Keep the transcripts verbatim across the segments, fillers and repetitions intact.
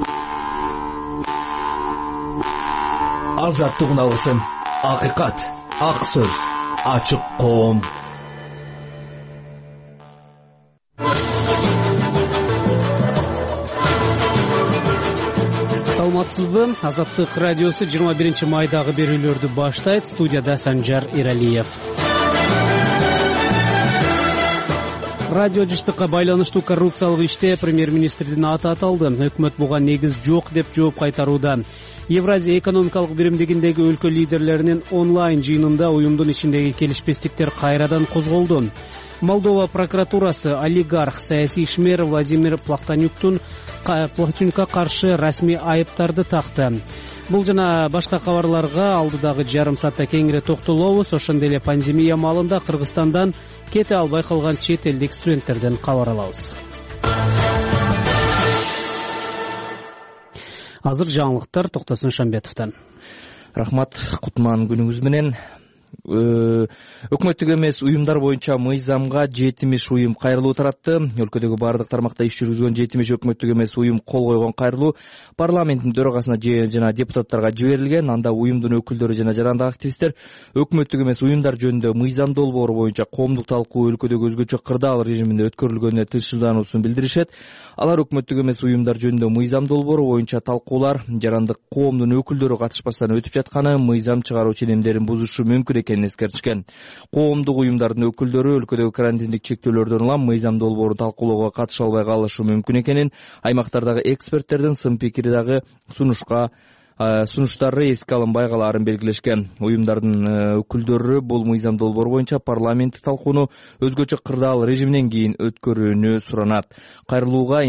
Азаттык үналысын, акыйкат, ак сөз, ачык коом. Саламатсызбы? Азаттык радиосу жыйырма биринчи майдагы берүүлөрдү баштайт. Студияда Санжар Иралиев. Радио жыштыкка байланыштуу коррупциялык иште премьер-министрдин аты аталды. Өкмөт буга негиз жок деп жооп кайтарууда. Евразия экономикалык биримдигиндеги өлкө лидерлеринин онлайн жыйынында уюмдун ичиндеги келишпестиктер кайрадан козголду. Молдова прокуратурасы олигарх саясий ишмер Владимир Плахтанюктун Плахтанюкка каршы расмий айыптарды такты. Бул жана башка кабарларга алдыдагы жарым саатта кеңири токтолобуз. Ошондой эле пандемия маалында Кыргызстандан кете албай калган чет элдик студенттерден кабар алабыз. Азыр жаңылыктар Токтосун Шамбетовдон. Рахмат, кутман күнүңүз менен. Өкмөттүк эмес уюмдар боюнча мыйзамга жетимиш уюм кайрылуу таратты. Өлкөдөгү бардык тармакта иш жүргүзгөн жетимиш өкмөттүк эмес уюм кол койгон кайрылуу парламенттин төрагасына жана депутаттарга жиберилген. Анда уюмдун өкүлдөрү жана жарандык активисттер өкмөттүк эмес уюмдар жөнүндө мыйзам долбоору боюнча коомдук талкуу өлкөдөгү өзгөчө кырдаал режиминде өткөрүлгөнүнө тынчсыздануусун билдиришет. Алар өкмөттүк эмес уюмдар жөнүндө мыйзам долбоору боюнча талкуулар жарандык коомдун өкүлдөрү катышпастан өтүп жатканы, мыйзам чыгаруу ченемдерин бузушу мүмкүн экенин эскертишкен. Коомдук уюмдардын өкүлдөрү өлкөдөгү карантиндик чектөөлөрдөн улам мыйзам долбоорун талкуулоого катыша албай калышы мүмкүн экенин аймактардагы эксперттердин сын пикири дагы сунушка сунуштары эске алынбай калаарын белгилешкен. Уюмдардын өкүлдөрү бул мыйзам долбоору боюнча парламенттик талкууну өзгөчө кырдаал режиминен кийин өткөрүүнү суранат. Кайрылууга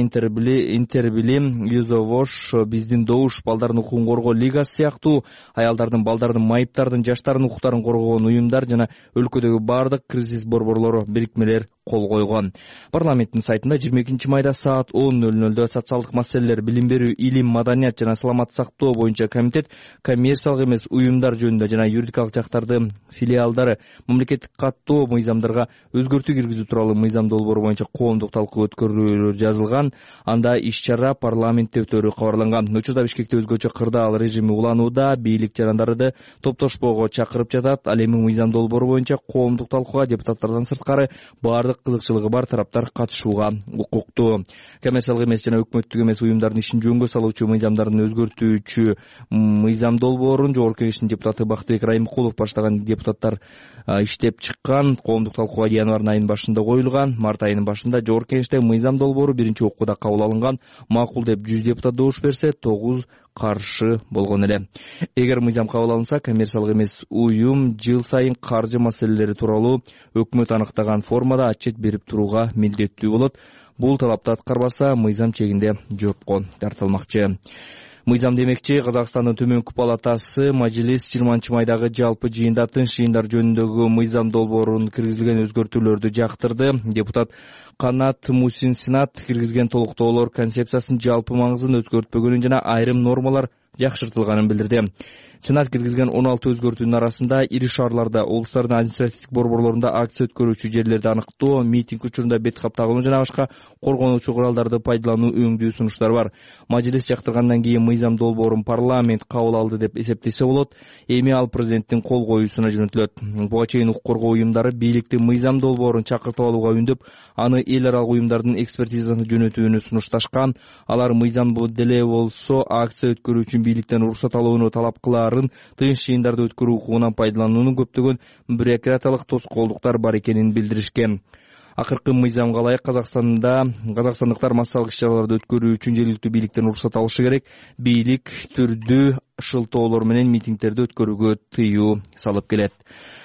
Интербилим, Юзовош, Биздин добуш, Балдардын укугун коргоо лигасы сыяктуу аялдардын, балдардын, майыптардын, жаштардын укуктарын коргогон уюмдар жана өлкөдөгү бардык кризис борборлору бирикмелер кол койгон. Парламенттин сайтында жыйырма экинчи майда саат он ноль нольдо социалдык маселелер, билим берүү, илим, маданият жана саламат сактоо боюнча комитет коммерциялык эмес уюмдар жөнүндө жана юридикалык жактардын филиалдары мамлекеттик каттоо мыйзамдарга өзгөртүү киргизүү тууралуу мыйзам долбоору боюнча коомдук талкуу өткөрүүлөр жазылган. Анда иш-чара парламентте өтөрү кабарланган. Учурда Бишкекте өзгөчө кырдаал режими уланууда, бийлик жарандарды топтошпоого чакырып жатат. Ал эми мыйзам долбоору боюнча коомдук талкууга депутаттардан сырткары бардык кызыкчылыгы бар тараптар катышууга укуктуу. Коммерциялык эмес жана өкмөттүк эмес уюмдардын ишин жөнгө салуучу мыйзамдардын өзгөртүүчү мыйзам долбоорун Жогорку Кеңештин депутаты Бактыбек Райымкулов баштаган депутаттар иштеп чыккан. Коомдук талкууга январь айынын башында коюлган. Март айынын башында Жогорку Кеңеште мыйзам долбоору биринчи окууда кабыл алынган. Макул деп жүз депутат добуш берсе, тогуз каршы болгон эле. Эгер мыйзам кабыл алынса, коммерциялык эмес уюм жыл сайын каржы маселелери тууралуу өкмөт анықтаган формада отчет берип турууга милдеттүү болот. Бул талапты аткарбаса, мыйзам чегинде жоопко тартылмакчы. Мыйзам демекчи, Казакстандын төмөнкү палатасы Мажилис жыйырманчы майдагы жалпы жыйында тынч жыйындар жөнүндөгү мыйзам долбоорунун киргизилген өзгөртүүлөрдү жактырды. Депутат Канат Мусин Сенат киргизген толуктоолор концепциясынын жалпы маңызын өзгөртпөгөнүн жана айрым нормалар жакшыртылганын билдирди. Сенат киргизген он алты өзгөртүүнүн арасында ири шаарларда, облустардын административдик борборлорунда акция өткөрүүчү жерлерди аныктоо, митинг учурунда бет кап тагынуу жана башка коргонуучу куралдарды пайдалануу өңдүү сунуштар бар. Мажилис жактыргандан кийин мыйзам долбоорун парламент кабыл алды деп эсептесе болот. Эми ал президенттин кол коюусуна жөнөтүлөт. Буга чейин укук коргоо уюмдары бийликтин мыйзам долбоорун чакыртып алууга үндөп, аны эл аралык уюмдардын экспертизасына жөнөтүүнү сунушташкан. Алар мыйзам деле болсо акция өткөрүү үчүн бийликтен уруксат алууну талап кылаарын, тынч жыйындарды өткөрүү укугунан пайдалануунун көптөгөн бюрократиялык тоскоолдуктар бар экенин билдиришкен. Акыркы мыйзамга ылайык Казакстанда казакстандыктар массалык иш-чараларды өткөрүү үчүн жергиликтүү бийликтен уруксат алышы керек. Бийлик түрдүү шылтоолор менен митингдерди өткөрүүгө тыюу салып келет.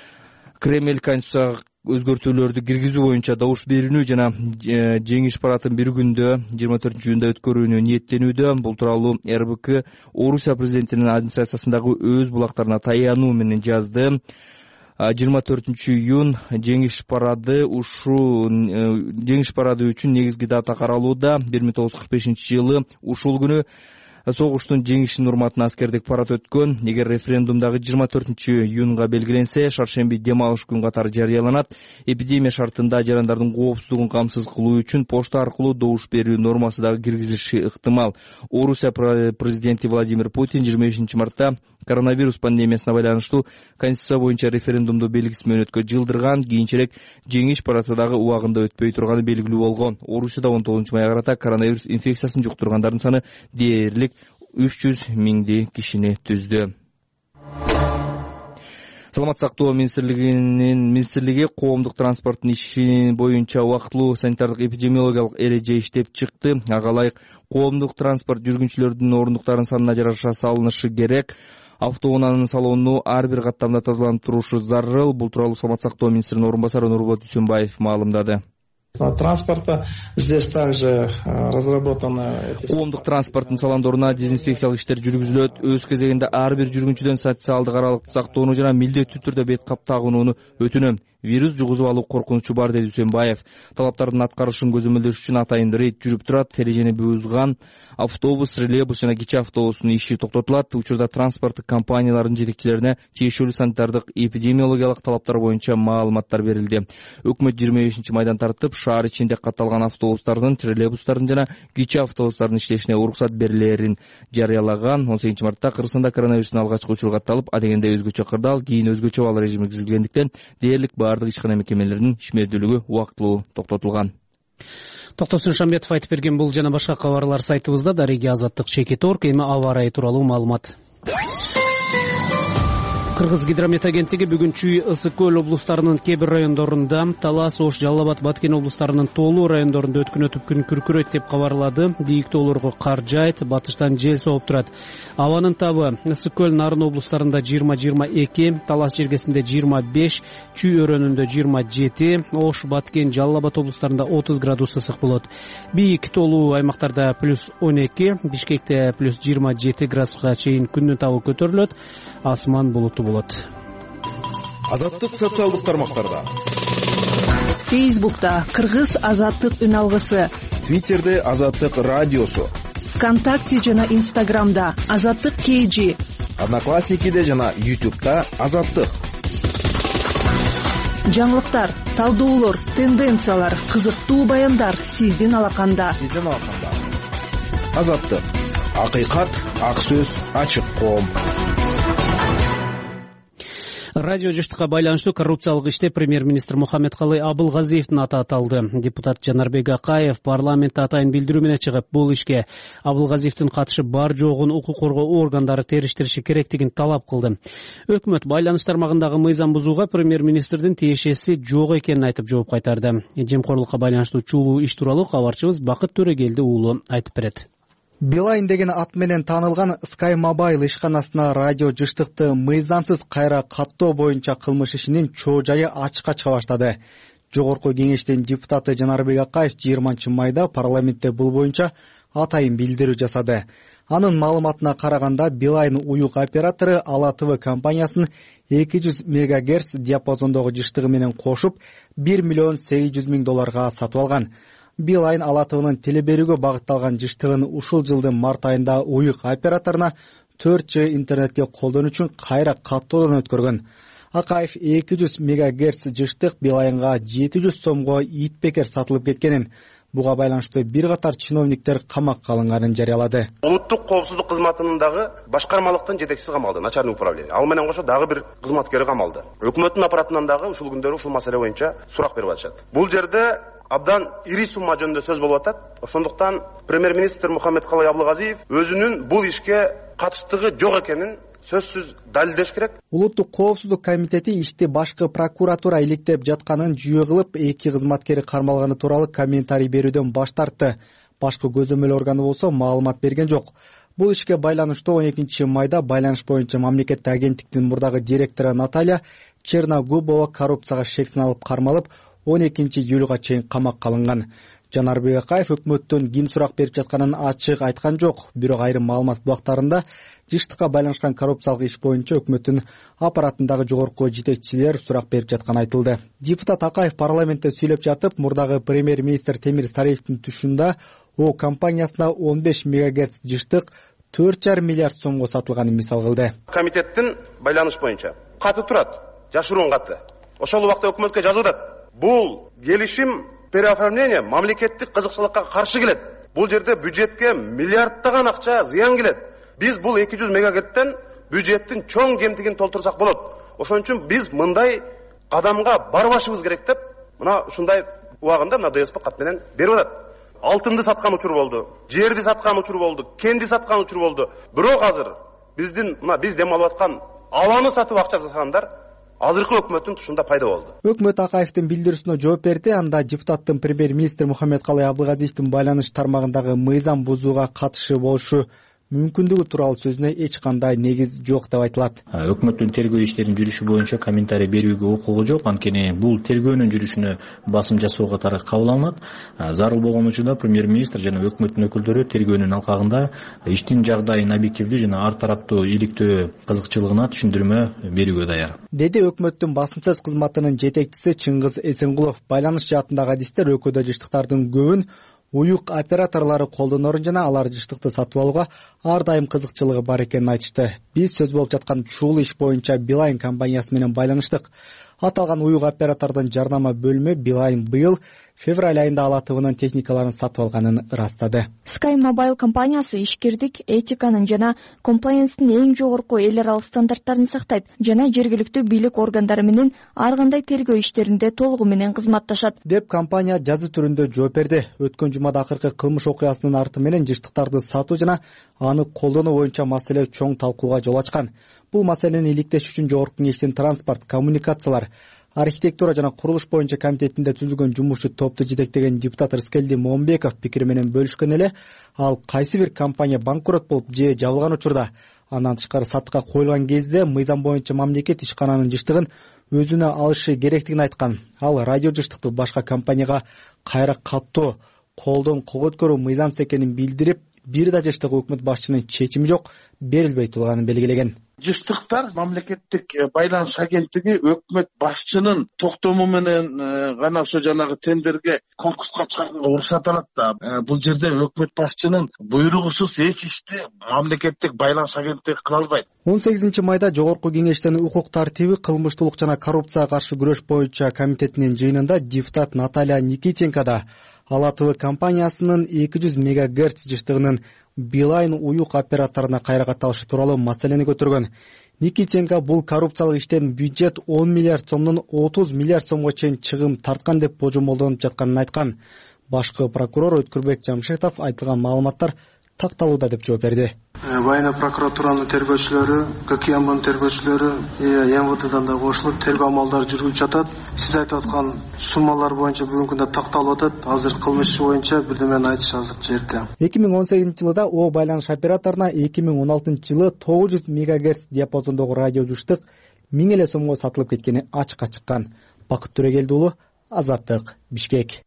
Кремль конституцияга өзгөртүүлөрдү киргизүү боюнча добуш берүүнү жана жеңиш парадын бир күндө жыйырма төртүнчү июнда өткөрүүнү ниеттенүүдө. Бул тууралуу эр бэ ка Орусия президентинин администрациясындагы өз булактарына таянуу менен жазды. жыйырма төртүнчү июнь жеңиш парады ушул жеңиш парады үчүн негизги дата каралууда. бир миң тогуз жүз кырк бешинчи жылы ушул күнү согуштун жеңишинин урматына аскердик парад өткөн. Эгер референдумдагы жыйырма төртүнчү июнга белгиленсе, шаршемби дем алыш күн катары жарыяланат. Эпидемия шартында жарандардын коопсуздугун камсыз кылуу үчүн почта аркылуу добуш берүү нормасы дагы киргизилиши ыктымал. Орусия президенти Владимир Путин жыйырма бешинчи мартта коронавирус пандемиясына байланыштуу конституция боюнча референдумду белгисиз мөөнөткө жылдырган. Кийинчерээк жеңиш парады дагы убагында өтпөй турганы белгилүү болгон. Орусияда он тогузунчу майга карата коронавирус инфекциясын жуктургандардын саны дээрлик үч жүз миңди кишини түздү. Саламаттык сактоо министрлигинин министрлиги коомдук транспорттун иши боюнча убактылуу санитардык эпидемиологиялык эреже иштеп чыкты. Ага ылайык коомдук транспорт жүргүнчүлөрдүн орундуктарынын санына жараша салынышы керек. Автоунаанын салону ар бир каттамда тазаланып турушу зарыл. Бул тууралуу Саламаттык сактоо министринин орун басары Нурболот Дүйсөнбаев маалымдады. Транспорта здесь также разработаны. Коомдук транспорттун салондоруна дезинфекциялык иштер жүргүзүлөт. Өз кезегинде ар бир жүргүнчүдөн социалдык аралыкты сактоону жана милдеттүү түрдө бет кап тагынууну өтүнөм. Вирус жугузуп алуу коркунучу бар, деди Дүйсөнбаев. Талаптардын аткарышын көзөмөлдөш үчүн атайын рейд жүрүп турат. Эрежени бузган автобус, троллейбус жана кичи автобустун иши токтотулат. Учурда транспорттук компаниялардын жетекчилерине тиешелүү санитардык эпидемиологиялык талаптар боюнча маалыматтар берилди. Өкмөт жыйырма бешинчи майдан тартып, шаар ичинде катталган автобустардын, троллейбустардын жана кичи автобустардын иштешине уруксат берилерин жарыялаган. он сегизинчи мартта Кыргызстанда коронавирустун алгачкы учуру катталып, адегенде өзгөчө кырдаал, кийин өзгөчө бал режими киргизилгендиктен дээрлик баардык ишкана мекемелеринин ишмердүүлүгү убактылуу токтотулган. Токтосун Шамбетов айтып берген бул жана башка кабарлар сайтыбызда. Дареги Азаттык Чекиторг. Эми аба ырайы тууралуу маалымат. Кыргыз гидромет агенттиги бүгүн Чүй, Ысык көл облустарынын кээ бир райондорунда, Талас, Ош, Жалал Абад, Баткен облустарынын тоолуу райондорунда өткөн өтүп күн күркүрөйт деп кабарлады. Бийик тоолорго кар жайт, батыштан жел сооп турат. Абанын табы Ысык көл, Нарын облустарында жыйырма жыйырма эки, Талас жергесинде жыйырма беш, Чүй өрөөнүндө жыйырма жети, Ош, Баткен, Жалал Абад облустарында отуз градус ысык болот. Бийик тоолуу аймактарда плюс он эки, Бишкекте плюс жыйырма жети градуска чейин күндүн табы көтөрүлөт. Асман булуттуу болот. Азаттык социалдык тармактарда. Фейсбукта Кыргыз Азаттык үн алгысы. Твиттерде Азаттык радиосу. ВКонтакте жана Инстаграмда Азаттык КЖ. Одноклассникиде жана Ютубта Азаттык. Жаңылыктар, талдоолор, тенденциялар, кызыктуу баяндар сиздин алаканда. Сиздин алаканда. Азаттык. Акыйкат, ак сөз, ачык коом. Радио жыштыкка байланыштуу коррупциялык иште премьер-министр Мухаммедкалый Абылгазиевдин аты аталды. Депутат Жанарбек Акаев парламентте атайын билдирүү менен чыгып, бул ишке Абылгазиевдин катышы бар жогун укук коргоо органдары териштириши керектигин талап кылды. Өкмөт байланыш тармагындагы мыйзам бузууга премьер-министрдин тиешеси жок экенин айтып жооп кайтарды. Жемкорлукка байланыштуу чулуу иш тууралуу кабарчыбыз Бакыт Төрегелди уулу айтып берет. Билайн деген ат менен таанылган Sky Mobile ишканасына радио жыштыкты мыйзамсыз кайра каттоо боюнча кылмыш ишинин чоо жайы ачыкка чыга баштады. Жогорку кеңештин депутаты Жанарбек Акаев жыйырманчы майда парламентте бул боюнча атайын билдирүү жасады. Анын маалыматына караганда Билайн уюк оператору Ала ТВ компаниясын эки жүз мегагерц диапазондогу жыштыгы менен кошуп бир миллион сегиз жүз миң долларга сатып алган. Билайн Ала ТВнын телеберүүгө багытталган жыштыгын ушул жылдын март айында уюк операторуна төрт жи интернетке колдонуу үчүн кайра каттоодон өткөргөн. Акаев эки жүз мегагерц жыштык Билайнга жети жүз сомго итбекер сатылып кеткенин, буга байланыштуу бир катар чиновниктер камакка алынганын жарыялады. Улуттук коопсуздук кызматынын дагы башкармалыктын жетекчиси камалды, начальник управление. Ал менен кошо дагы бир кызматкери камалды. Өкмөттүн аппаратынан дагы ушул күндөрү ушул маселе боюнча сурак берип атышат. Бул жерде абдан ири сумма жөнүндө сөз болуп атат. Ошондуктан премьер-министр Мухаммедкалый Абылгазиев өзүнүн бул ишке катыштыгы жок экенин сөзсүз далилдеш керек. Улуттук коопсуздук комитети ишти башкы прокуратура иликтеп жатканын жүйө кылып, эки кызматкери кармалганы тууралуу комментарий берүүдөн баш тартты. Башкы көзөмөл органы болсо маалымат берген жок. Бул ишке байланыштуу он экинчи майда байланыш боюнча мамлекеттик агенттиктин мурдагы директору Наталья Черногубова коррупцияга шек саналып кармалып, он экинчи июлга чейин камакка алынган. Жанарбек Акаев өкмөттөн ким сурак берип жатканын ачык айткан жок. Бирок айрым маалымат бактарында жыштыкка байланышкан коррупциялык иш боюнча өкмөттүн аппаратындагы жогорку жетекчилер сурак берип жатканы айтылды. Депутат Акаев парламентте сүйлөп жатып, мурдагы премьер-министр Темир Сариевдин түшүндө О компаниясына он беш мегагерц жыштык төрт жарым миллиард сомго сатылганын мисал кылды. Комитеттин байланыш боюнча каты турат, жашыруун каты. Ошол убакта өкмөткө жазып атат. Бул келишим переоформление мамлекеттик кызыкчылыкка каршы келет. Бул жерде бюджетке миллиардтаган акча зыян келет. Биз бул эки жүз мегагерттен бюджеттин чоң кемтигин толтурсак болот. Ошон үчүн биз мындай кадамга барбашыбыз керек деп, мына ушундай убагында мына ДСП кат менен берип атат. Алтынды саткан учур болду, жерди саткан учур болду, кенди саткан учур болду. Бирок азыр биздин мына биз дем алып аткан аланы сатып акча жасагандар азыркы өкмөттүн тушунда пайда болду. Өкмөт Акаевдин билдирүүсүнө жооп берди. Анда депутаттын премьер-министр Мухаммедкалый Абдылгазиевдин байланыш тармагындагы мыйзам бузууга катышы болушу мүмкүндүгү тууралуу сөзүнө эч кандай негиз жок деп айтылат. Өкмөттүн тергөө иштеринин жүрүшү боюнча комментарий берүүгө укугу жок, анткени бул тергөөнүн жүрүшүнө басым жасоо катары кабыл алынат. Зарыл болгон учурда премьер-министр жана өкмөттүн өкүлдөрү тергөөнүн алкагында иштин жагдайын объективдүү жана ар тараптуу иликтөө кызыкчылыгына түшүндүрмө берүүгө даяр, деди өкмөттүн басым сөз кызматынын жетекчиси Чыңгыз Эсенгулов. Байланыш жаатындагы адистер өкөдө жыштыктардын көбүн уюк операторлору колдонорун жана алар жыштыкты сатып алууга ар дайым кызыкчылыгы бар экенин айтышты. Биз сөз болуп жаткан ушул иш боюнча Билайн компаниясы менен байланыштык. Аталган уюк оператордун жарнама бөлүмү Билайн быйыл февраль айында Ала ТВнын техникаларын сатып алганын ырастады. Sky Mobile компаниясы ишкердик, этиканын жана комплаенстин эң жогорку эл аралык стандарттарын сактайт жана жергиликтүү бийлик органдары менен ар кандай тергөө иштеринде толугу менен кызматташат деп компания жазуу түрүндө жооп берди. Өткөн жумада акыркы кылмыш окуясынын арты менен жыштыктарды сатуу жана аны колдонуу боюнча маселе чоң талкууга жол ачкан. Бул маселени иликтеш үчүн Жогорку Кеңештин транспорт, коммуникациялар, архитектура жана курулуш боюнча комитетинде түзүлгөн жумушчу топту жетектеген депутат Рыскелди Момбеков пикири менен бөлүшкөн эле. Ал кайсы бир компания банкрот болуп же жабылган учурда, андан тышкары сатыкка коюлган кезде мыйзам боюнча мамлекет ишкананын жыштыгын өзүнө алышы керектигин айткан. Ал радио жыштыкты башка компанияга кайра каттоо, колдон кол көткөрүү мыйзамсыз экенин билдирип, бир да жыштык өкмөт башчынын чечими жок, берилбей турганын белгилеген. Жыштыктар мамлекеттик байланыш агенттиги өкмөт башчынын токтому менен гана ошо жанагы тендерге конкурска чыгарганга уруксат алат да. Бул жерде өкмөт башчынын буйругусуз эч ишти мамлекеттик байланыш агенттиги кыла албайт. он сегизинчи майда Жогорку Кеңештин укук тартиби, кылмыштуулук жана коррупцияга каршы күрөш боюнча комитетинин жыйынында депутат Наталья Никитенко да Ала ТВ компаниясынын эки жүз мегагерц жыштыгынын Билайн уюк операторуна кайра катталышы тууралуу маселени көтөргөн. Никитенко бул коррупциялык иштен бюджет он миллиард сомдон отуз миллиард сомго чейин чыгым тарткан деп божомолдонуп жатканын айткан. Башкы прокурор Өткүрбек Жамшитов айтылган маалыматтар такталууда деп жооп берди. Военный прокуратуранын тергөөчүлөрү, ККМБнын тергөөчүлөрү, МВДдан да кошулуп тергөө амалдары жүргүзүлүп жатат. Сиз айтып аткан суммалар боюнча бүгүнкү күндө такталып атат. Азыр кылмыш боюнча бирдемени айтыш азыр жерде. эки миң он сегизинчи жылда О байланыш операторуна эки миң он алтынчы жылы тогуз жүз мегагерц диапазондогу радио жыштык миң эле сомго сатылып кеткени ачыкка чыккан. Бакыт Төрөгелди уулу, Азаттык, Бишкек.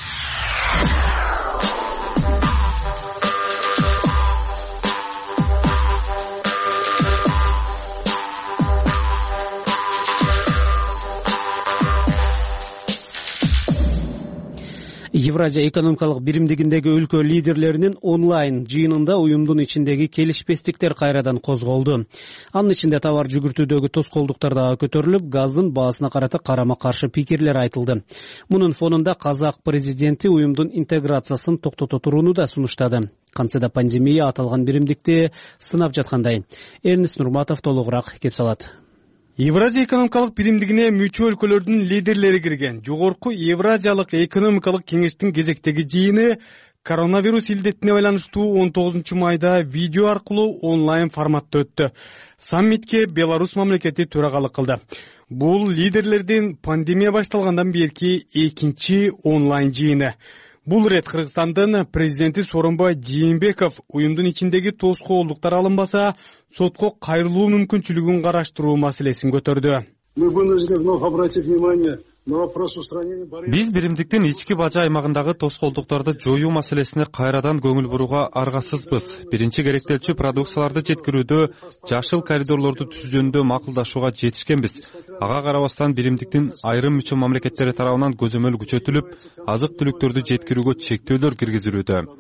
Евразия экономикалык биримдигиндеги өлкө лидерлеринин онлайн жыйынында уюмдун ичиндеги келишпестиктер кайрадан козголду. Анын ичинде товар жүгүртүүдөгү тоскоолдуктар дагы көтөрүлүп, газдын баасына карата карама-каршы пикирлер айтылды. Мунун фонунда казак президенти уюмдун интеграциясын токтото турууну да сунуштады. Кантсе да пандемия аталган биримдикти сынап жаткандай. Эрнис Нурматов толугураак кеп салат. Евразия экономикалык биримдигине мүчө өлкөлөрдүн лидерлери кирген Жогорку Евразиялык экономикалык кеңештин кезектеги жыйыны коронавирус илдетине байланыштуу он тогузунчу майда видео аркылуу онлайн форматта өттү. Саммитке Беларусь мамлекети төрагалык кылды. Бул лидерлердин пандемия башталгандан берки экинчи онлайн жыйыны. Бул рет Кыргызстандын президенти Сооронбай Жээнбеков уюмдун ичиндеги тоскоолдуктар алынбаса, сотко кайрылуу мүмкүнчүлүгүн караштыруу маселесин көтөрдү. Мы вынуждены вновь обратить внимание на вопрос устранения барьеров. Биз биримдиктин ички бажа аймагындагы тоскоолдуктарды жоюу маселесине кайрадан көңүл бурууга аргасызбыз. Биринчи керектелчү продукцияларды жеткирүүдө, жашыл коридорлорду түзүүндө макулдашууга жетишкенбиз. Ага карабастан биримдиктин айрым мүчө мамлекеттери тарабынан көзөмөл күчөтүлүп, азык түлүктөрдү жеткирүүгө чектөөлөр киргизилүүдө.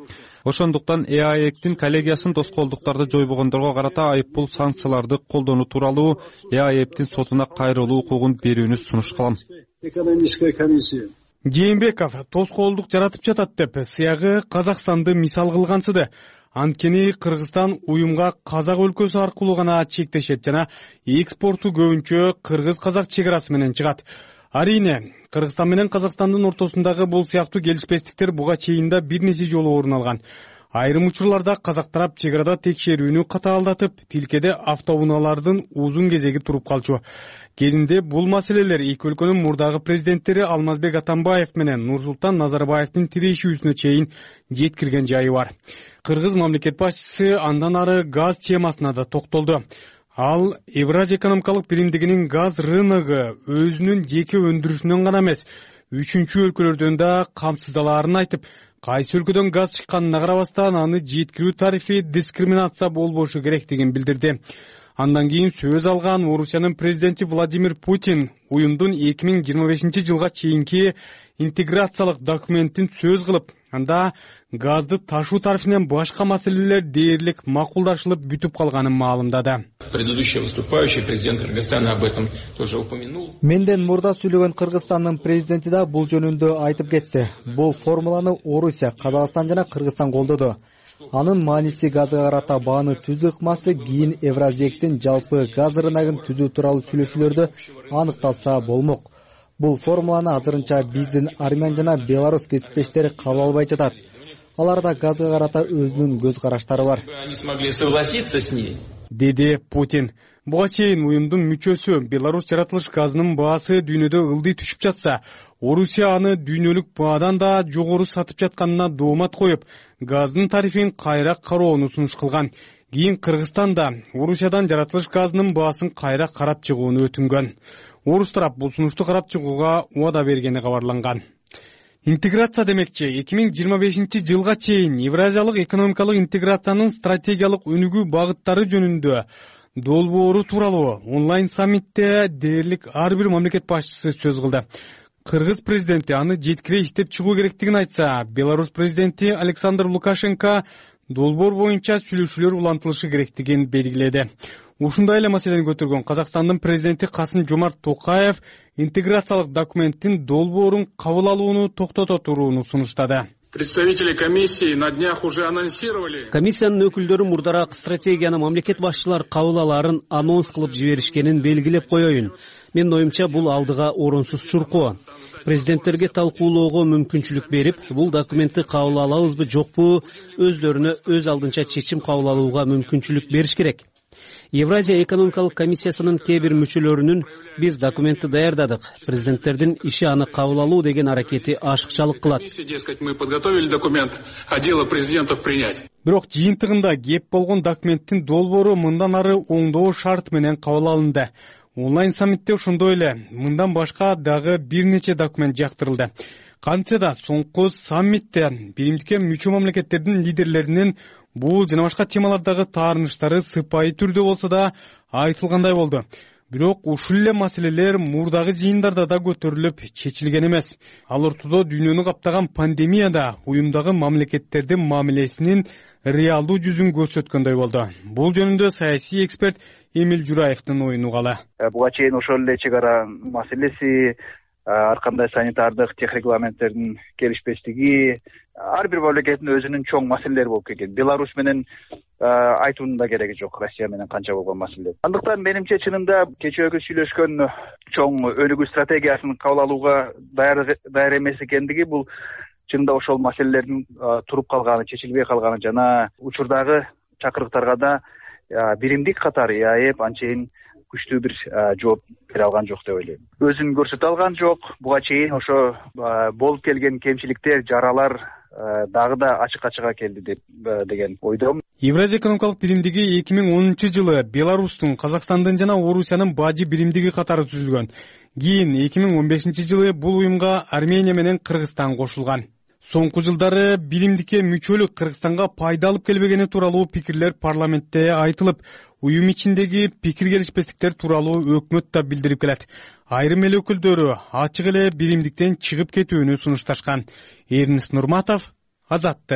ошондуктан эаэктин коллегиясын тоскоолдуктарды жойбогондорго карата айыппул санкцияларды колдонуу тууралуу эаэктин сотуна кайрылуу укугун берүүнү сунуш кылам. Экономическая комиссия. Жээнбеков тоскоолдук жаратып жатат деп сыягы Казакстанды мисал кылгансыды. Анткени Кыргызстан уюмга Казак өлкөсү аркылуу гана чектешет жана экспорту көбүнчө кыргыз-казак чек арасы менен чыгат. Арине, Кыргызстан менен Казакстандын ортосундагы бул сыяктуу келишпестиктер буга чейин да бир нече жолу орун алган. Айрым учурларда казак тарап чек арада текшерүүнү катаалдатып, тилкеде автоунаалардын узун кезеги туруп калчу. Кезинде бул маселелер эки өлкөнүн мурдагы президенттери Алмазбек Атамбаев менен Нурсултан Назарбаевдин тирешүүсүнө чейин жеткирген жайы бар. Кыргыз мамлекет башчысы андан ары газ темасына да токтолду. Ал Евразия экономикалык биримдигинин газ рыногу өзүнүн жеке өндүрүшүнөн гана эмес, үчүнчү өлкөлөрдөн да камсыздалаарын айтып, кайсы өлкөдөн газ чыкканына карабастан аны жеткирүү тарифи дискриминация болбошу керектигин билдирди. Андан кийин сөз алган Орусиянын президенти Владимир Путин уюмдун эки миң жыйырма бешинчи жылга чейинки интеграциялык документин сөз кылып, анда газды ташуу тарифинен башка маселелер дээрлик макулдашылып бүтүп калганын маалымдады. Предыдущий выступающий президент Кыргызстана об этом тоже упомянул. Менден мурда сүйлөгөн Кыргызстандын президенти да бул жөнүндө айтып кетти. Бул формуланы Орусия, Казакстан жана Кыргызстан колдоду. Анын мааниси газга карата бааны түзүү ыкмасы кийин Евразиектин жалпы газ рыногун түзүү тууралуу сүйлөшүүлөрдө аныкталса болмок. Бул формуланы азырынча биздин Армян жана Беларусь кесиптештери кабыл албай жатат. Аларда газга карата өзүнүн көз караштары бар. Они смогли согласиться с ней. Деди Путин. Буга чейин уюмдун мүчөсү Беларусь жаратылыш газынын баасы дүйнөдө ылдый түшүп жатса, Орусия аны дүйнөлүк баадан да жогору сатып жатканына доомат коюп, газдын тарифин кайра кароону сунуш кылган. Кийин Кыргызстан да Орусиядан жаратылыш газынын баасын кайра карап чыгууну өтүнгөн. Орус тарап бул сунушту карап чыгууга убада бергени кабарланган. Интеграция демекчи, эки миң жыйырма бешинчи жылга чейин Евразиялык экономикалык интеграциянын стратегиялык өнүгүү багыттары жөнүндө долбоору тууралуу онлайн саммитте дээрлик ар бир мамлекет башчысы сөз кылды. Кыргыз президенти аны жеткире иштеп чыгуу керектигин айтса, Беларусь президенти Александр Лукашенко долбоор боюнча сүйлөшүүлөр улантылышы керектигин белгиледи. Ушундай эле маселени көтөргөн Казакстандын президенти Касым Жомарт Токаев интеграциялык документтин долбоорун кабыл алууну токтото турууну сунуштады. Представители комиссии на днях уже анонсировали. Комиссиянын өкүлдөрү мурдараак стратегияны мамлекет башчылар кабыл алаарын анонс кылып жиберишкенин белгилеп коеюн. Менин оюмча бул алдыга орунсуз чуркоо. Президенттерге талкуулоого мүмкүнчүлүк берип, бул документти кабыл алабызбы жокпу, өздөрүнө өз алдынча чечим кабыл алууга мүмкүнчүлүк бериш керек. Евразия экономикалык комиссиясынын кээ бир мүчөлөрүнүн биз документти даярдадык, президенттердин иши аны кабыл алуу деген аракети ашыкчалык кылат. Мы подготовили документ, а дело президентов принять. Бирок жыйынтыгында кеп болгон документтин долбоору мындан ары оңдоо шарт менен кабыл алынды. Онлайн саммитте ошондой эле мындан башка дагы бир нече документ жактырылды. Кантсе да соңку саммитте биримдикке мүчө мамлекеттердин лидерлеринин бул жана башка темалардагы таарыныштары сыпайы түрдө болсо да айтылгандай болду. Бирок ушул эле маселелер мурдагы жыйындарда да көтөрүлүп чечилген эмес. Ал ортодо дүйнөнү каптаган пандемияда уюмдагы мамлекеттердин мамилесинин реалдуу жүзүн көрсөткөндөй болду. Бул жөнүндө саясий эксперт Эмил Жураевдин оюн угалы. Буга чейин ошол эле чек ара маселеси, ар кандай санитардык тех регламенттердин келишпестиги, ар бир мамлекеттин өзүнүн чоң маселелери болуп келген. Беларусь менен айтуунун да кереги жок, Россия менен канча болгон маселе. Андыктан менимче чынында кечээкү сүйлөшкөн чоң өнүгүү стратегиясын кабыл алууга даяр даяр эмес экендиги, бул чынында ошол маселелердин туруп калганы, чечилбей калганы жана учурдагы чакырыктарга да биримдик катары АЭП анчейин күчтүү бир жооп бере алган жок деп ойлойм. Өзүн көрсөтө алган жок. Буга чейин ошо болуп келген кемчиликтер, жаралар дагы да ачыкка чыга келди деп деген ойдомун. Евразия экономикалык биримдиги эки миң онунчу жылы Беларустун, Казакстандын жана Орусиянын бажы биримдиги катары түзүлгөн. Кийин эки миң он бешинчи жылы бул уюмга Армения менен Кыргызстан кошулган. Соңку жылдары биримдикке мүчөлүк Кыргызстанга пайда алып келбегени тууралуу пикирлер парламентте айтылып, уюм ичиндеги пикир келишпестиктер тууралуу өкмөт да билдирип келет. Айрым эл өкүлдөрү ачык эле биримдиктен чыгып кетүүнү сунушташкан. Эрнис Нурматов, Азаттык,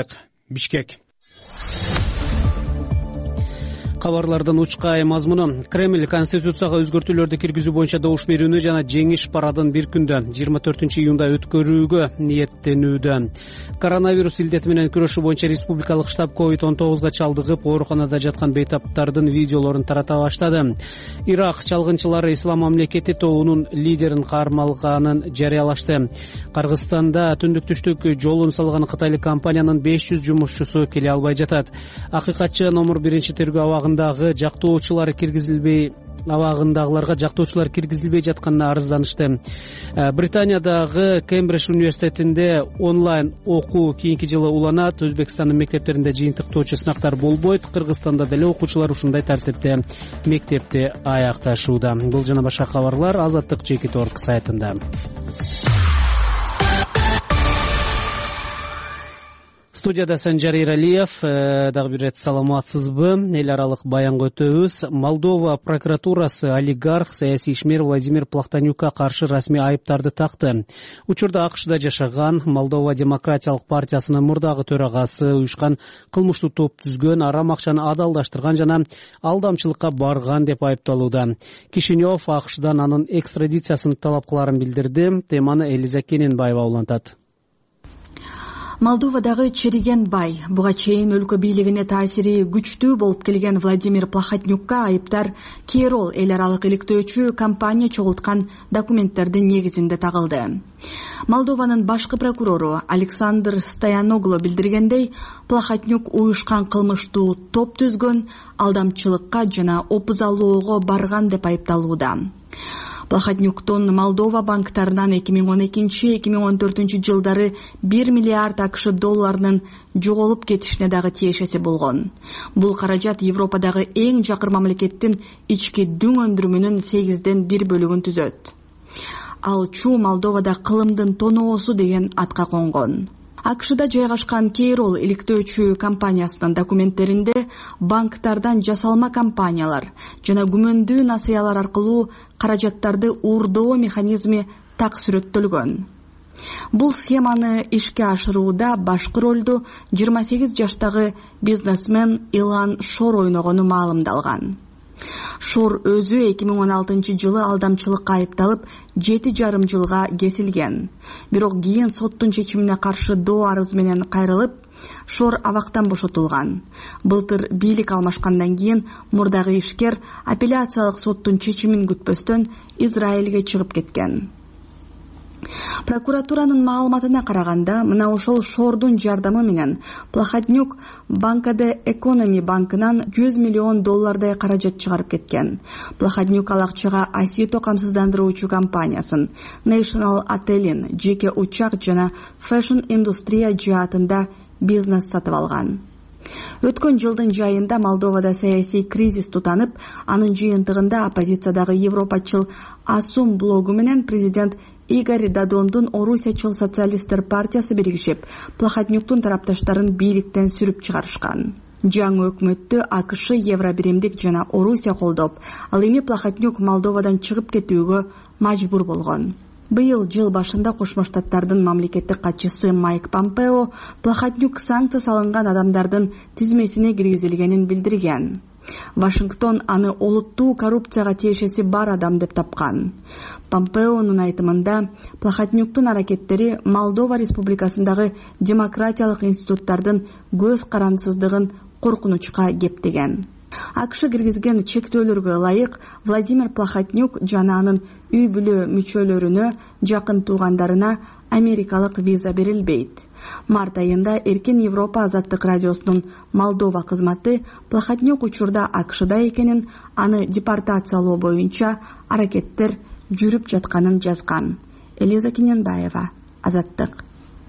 Бишкек. Кабарлардын учкай мазмуну: Кремль Конституцияга өзгөртүүлөрдү киргизүү боюнча добуш берүүнү жана жеңиш парадын бир күндө жыйырма төртүнчү июнда өткөрүүгө ниеттенүүдө. Коронавирус илдети менен күрөшүү боюнча республикалык штаб ковид он тогузга чалдыгып ооруканада жаткан бейтаптардын видеолорун тарата баштады. Ирак чалгынчылары Ислам мамлекети тобунун лидерин кармалганын жарыялашты. Кыргызстанда түндүк түштүк жолун салган кытайлык компаниянын беш жүз жумушчусу келе албай жатат. Акыйкатчы номер биринчи тергөө абагында жактоочулар киргизилбей абагындагыларга жактоочулар киргизилбей жатканына арызданышты. Британиядагы Кембридж университетинде онлайн окуу кийинки жылы уланат. Өзбекстандын мектептеринде жыйынтыктоочу сынактар болбойт. Кыргызстанда деле окуучулар ушундай тартипте мектепти аякташууда. Бул жана башка кабарлар Азаттык чекит точка орг сайтында. Студияда Санжар Иралиев. Дагы бир рет саламатсызбы? Эл аралык баянга өтөбүз. Молдова прокуратурасы олигарх, саясий ишмер Владимир Плахтанюкка каршы расмий айыптарды такты. Учурда АКШда жашаган, Молдова демократиялык партиясынын мурдагы төрагасы уюшкан кылмыштуу топ түзгөн, арам акчаны адалдаштырган жана алдамчылыкка барган деп айыпталууда. Кишинев АКШдан анын экстрадициясын талап кыларын билдирди. Теманы Элиза Кененбаева улантат. Молдовадагы чериген бай, буга чейин өлкө бийлигине таасири күчтүү болуп келген Владимир Плахотнюкка айыптар Кейрол эл аралык иликтөөчү компания чогулткан документтердин негизинде тагылды. Молдованын башкы прокурору Александр Стояноглу билдиргендей, Плахотнюк уюшкан кылмыштуу топ түзгөн, алдамчылыкка жана опузалоого барган деп айыпталууда. Плахотнюктун Молдова банктарынан эки миң он экинчи — эки миң он төртүнчү жылдары бир миллиард акш долларынын жоголуп кетишине дагы тиешеси болгон. Бул каражат Европадагы эң жакыр мамлекеттин ички дүң өндүрүмүнүн сегизден бир бөлүгүн түзөт. Ал чуу Молдовада кылымдын тоноосу деген атка конгон. АКШда жайгашкан Кейрол иликтөөчү компаниясынын документтеринде банктардан жасалма компаниялар жана күмөндүү насыялар аркылуу каражаттарды уурдоо механизми так сүрөттөлгөн. Бул схеманы ишке ашырууда башкы ролду жыйырма сегиз жаштагы бизнесмен Илан Шор ойногону маалымдалган. Шор өзү эки миң он алтынчы жылы алдамчылыкка айыпталып, жети жарым жылга кесилген. Бирок кийин соттун чечимине каршы доо арыз менен кайрылып, Шор абактан бошотулган. Былтыр бийлик алмашкандан кийин мурдагы ишкер апелляциялык соттун чечимин күтпөстөн Израилге чыгып кеткен. Прокуратуранын маалыматына караганда, мына ошол Шордун жардамы менен Плахотнюк Банкаде Экономи банкынан жүз миллион доллардай каражат чыгарып кеткен. Плахотнюк ал акчага Асито камсыздандыруучу компаниясын, National Отелин, жеке учак жана Fashion индустрия жаатында бизнес сатып алган. Өткөн жылдын жайында Молдовада саясий кризис тутанып, анын жыйынтыгында оппозициядагы европачыл Асум блогу менен президент Игорь Додондун Орусиячыл социалисттер партиясы биригишип, Плахотнюктун тарапташтарын бийликтен сүрүп чыгарышкан. Жаңы өкмөттү АКШ, Евробиримдик жана Орусия колдоп, ал эми Плахотнюк Молдовадан чыгып кетүүгө мажбур болгон. Быйыл жыл башында Кошмо Штаттардын мамлекеттик катчысы Майк Помпео Плахотнюк санкция салынган адамдардын тизмесине киргизилгенин билдирген. Вашингтон аны олуттуу коррупцияга тиешеси бар адам деп тапкан. Помпеонун айтымында, Плахотнюктун аракеттери Молдова республикасындагы демократиялык институттардын көз карандысыздыгын коркунучка кептеген. АКШ киргизген чектөөлөргө ылайык Владимир Плахотнюк жана анын үй бүлө мүчөлөрүнө, жакын туугандарына америкалык виза берилбейт. Март айында Эркин Европа Азаттык радиосунун Молдова кызматы Плахотнюк учурда АКШда экенин, аны депортациялоо боюнча аракеттер жүрүп жатканын жазган. Элиза Кененбаева, Азаттык.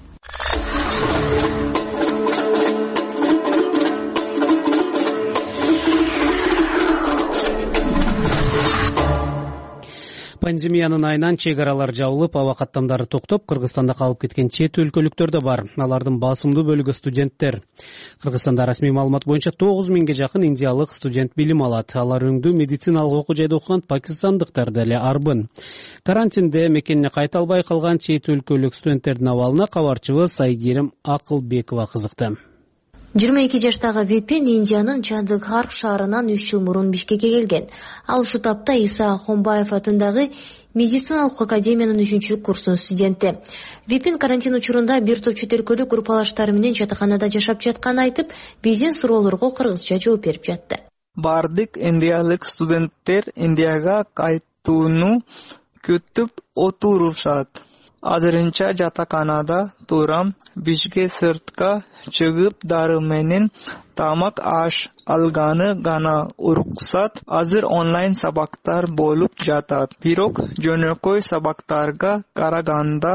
Пандемиянын айынан чек аралар жабылып, аба каттамдары токтоп, Кыргызстанда калып кеткен чет өлкөлүктөр да бар. Алардын басымдуу бөлүгү студенттер. Кыргызстанда расмий маалымат боюнча тогуз миңге жакын индиялык студент билим алат. Алар өңдүү медициналык окуу жайда окуган пакистандыктар деле арбын. Карантинде мекенине кайта албай калган чет өлкөлүк студенттердин абалына кабарчыбыз Айгерим Акылбекова кызыкты. жыйырма эки жаштагы Випин Индиянын Чандыгхар шаарынан үч жыл мурун Бишкекке келген. Ал ушул тапта Иса Ахунбаев атындагы медициналык академиянын үчүнчү курсунун студенти. Випин карантин учурунда бир топ чет өлкөлүк группалаштары менен жатаканада жашап жатканын айтып, биздин суроолорго кыргызча жооп берип жатты. Бардык индиялык студенттер Индияга кайтууну күтүп отурушат. Азырынча жатаканада турам. Бишке сыртка чыгып дары менен тамак аш алганы гана уруксат. Азыр онлайн сабактар болуп жатат. Бирок жөнөкөй сабактарга караганда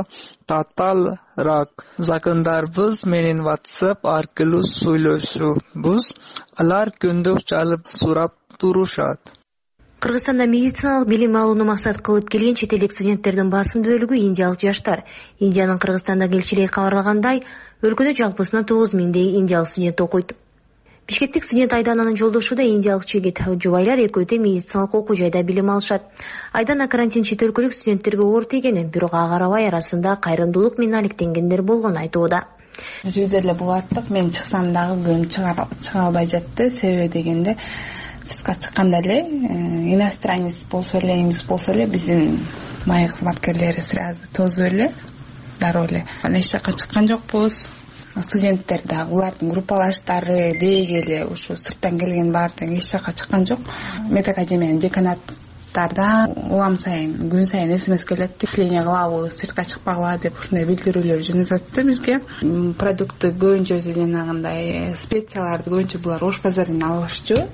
татаалраак. Жакындарыбыз менен WhatsApp аркылуу сүйлөшөбүз. Алар күндүк чалып сурап турушат. Кыргызстанда медициналык билим алууну максат кылып келген чет элдик студенттердин басым бөлүгү индиялык жаштар. Индиянын Кыргызстандагы элчилиги кабарлагандай, өлкөдө жалпысынан тогуз миңдей индиялык студент окуйт. Бишкектик студент Айдананын жолдошу да индиялык жигит. Жубайлар экөө да медициналык окуу жайда билим алышат. Айдана карантин чет өлкөлүк студенттерге оор тийгенин, бирок ага карабай арасында кайрымдуулук менен алектенгендер болгонун айтууда. Биз үйдө эле булаттык, мен чыксам дагы күн чыга албай жатты. Себеби дегенде сыртка чыкканда эле иностранец болсо эле, инглис болсо эле биздин май кызматкерлери сразу тозуп эле, дароо эле. Анан эч жакка чыккан жокпуз. Студенттер да, улардын группалаштары деги эле ушу сырттан келген баардыгы эч жакка чыккан жок. Медакадемиянын деканаттардан улам сайын, күн сайын смс келет, тикление кылабы, сыртка чыкпагыла деп ушундай билдирүүлөр жөнөтөттү бизге. Продукты көбүнчө жанагындай специяларды көбүнчө булар ош базарынан алышчу.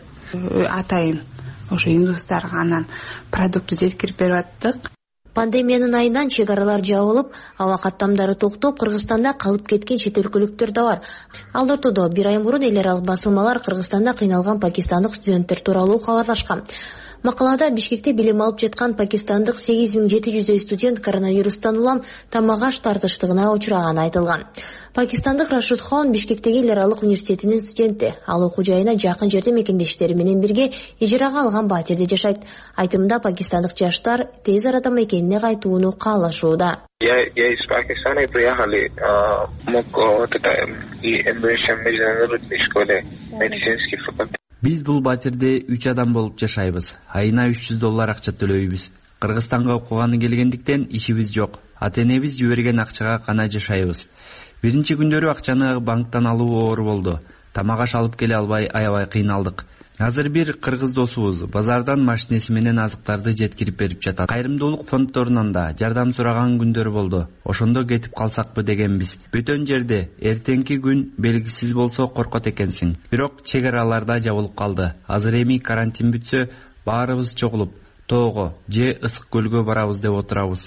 Атайын ошо индустарга анан продуктты жеткирип берип аттык. Пандемиянын айынан чек аралар жабылып, аба каттамдары токтоп, Кыргызстанда калып кеткен чет өлкөлүктөр да бар. Ал ортодо бир ай мурун эл аралык басылмалар Кыргызстанда кыйналган пакистандык студенттер тууралуу кабарлашкан. Макалада Бишкекте билим алып жаткан пакистандык сегиз миң жети жүздөй студент коронавирустан улам тамак аш тартыштыгына учураганы айтылган. Пакистандык Рашид Хон Бишкектеги эл аралык университетинин студенти. Ал окуу жайына жакын жерде мекендештери менен бирге ижарага алган батирде жашайт. Айтымында пакистандык жаштар тез арада мекенине кайтууну каалашууда. Я из Пакистана приехали, мог вот это и международной школе медицинский факультет. Биз бул батирде үч адам болуп жашайбыз. Айына үч жүз доллар акча төлөйбүз. Кыргызстанга окуганы келгендиктен ишибиз жок. Ата-энебиз жиберген акчага гана жашайбыз. Биринчи күндөрү акчаны банктан алуу оор болду. Тамак аш алып келе албай аябай кыйналдык. Азыр бир кыргыз досубуз базардан машинеси менен азыктарды жеткирип берип жатат. Кайрымдуулук фонддорунан да жардам сураган күндөр болду. Ошондо кетип калсакпы дегенбиз. Бөтөн жерде эртеңки күн белгисиз болсо коркот экенсиң. Бирок чек араларда жабылып калды. Азыр эми карантин бүтсө баарыбыз чогулуп тоого же ысык көлгө барабыз деп отурабыз.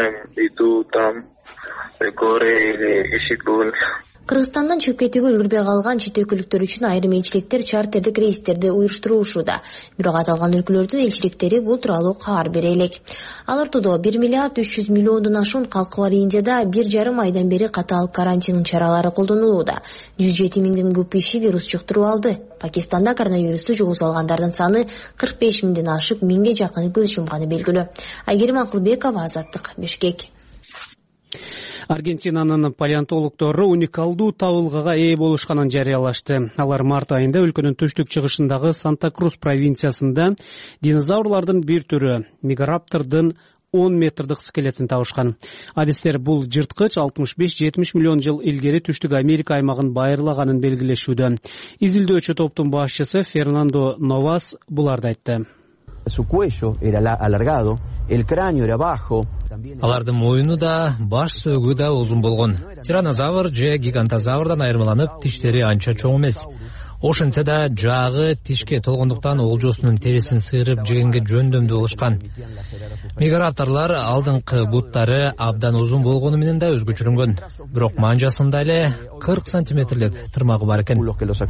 Иду там горе или ишикул. Кыргызстандан чыгып кетүүгө үлгүрбөй калган чет өлкөлүктөр үчүн айрым элчиликтер чартердик рейстерди уюштуруушууда. Бирок аталган өлкөлөрдүн элчиликтери бул тууралуу кабар бере элек. Ал ортодо бир миллиард үч жүз миллиондон ашуун калкы бар Индияда бир жарым айдан бери катаал карантин чаралары колдонулууда. жүз жети миңден көп киши вирус жуктуруп алды. Пакистанда коронавирусту жугузуп алгандардын саны кырк беш миңден ашып, миңге жакыны көз жумганы белгилүү. Айгерим Акылбекова, Азаттык, Бишкек. Аргентинанын палеонтологдору уникалдуу табылгага ээ болушканын жарыялашты. Алар март айында өлкөнүн түштүк-чыгышындагы Санта-Крус провинциясында динозаврлардын бир түрү мегараптордун он метрдик скелетин табышкан. Адистер бул жырткыч алтымыш беш жетимиш миллион жыл илгери түштүк Америка аймагын байырлаганын белгилешүүдө. Изилдөөчү топтун башчысы Фернандо Новас буларды айтты. Su cuello era alargado, el cráneo era bajo. Алардын моюну да, баш сөөгү да узун болгон. Тиранозавр же гигантозаврдан айырмаланып, тиштери анча чоң эмес. Ошентсе да жагы тишке толгондуктан олжосунун терисин сыйрып жегенге жөндөмдүү болушкан. Мегарапторлар алдыңкы буттары абдан узун болгону менен да өзгөчөрүнгөн. Бирок манжасында эле кырк сантиметрлик тырмагы бар экен.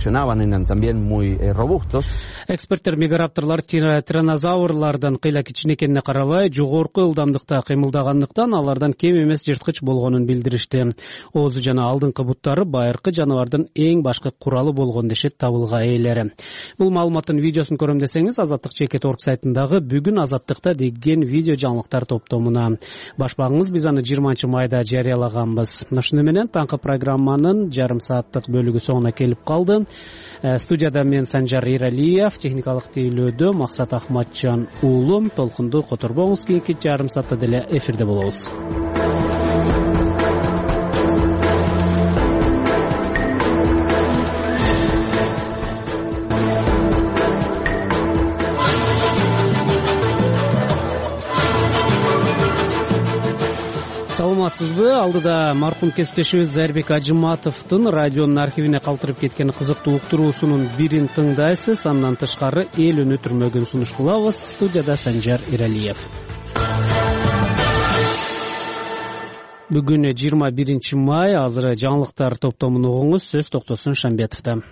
Эксперттер мегарапторлар тиранозаврлардан кыйла кичине экенине карабай, жогорку ылдамдыкта кыймылдагандыктан алардан кем эмес жырткыч болгонун билдиришти. Оозу жана алдыңкы буттары байыркы жаныбардын эң башкы куралы болгон дешет табылга ээлери. Бул маалыматтын видеосун көрөм десеңиз, Азаттык Чекит орг сайтындагы бүгүн Азаттыкта деген видео жаңылыктар топтомуна баш багыңыз. Биз аны жыйырманчы майда жарыялаганбыз. Ошону менен таңкы программанын жарым сааттык бөлүгү соңуна келип калды. Студияда мен Санжар Иралиев, техникалык тейлөөдө Максат Ахматжан уулу. Толкунду которбоңуз, кийинки жарым саатта деле эфирде болобуз. Саламатсызбы? Алдыда маркум кесиптешибиз Зайырбек Ажыматовдун радионун архивине калтырып кеткен кызыктуу уктуруусунун бирин тыңдайсыз. Андан тышкары эл өнүтүрмөгүн сунуш кылабыз. Студияда Санжар Иралиев. Бүгүн жыйырма биринчи май, азыр жаңылыктар топтомун угуңуз. Сөз Токтосун Шамбетовдо.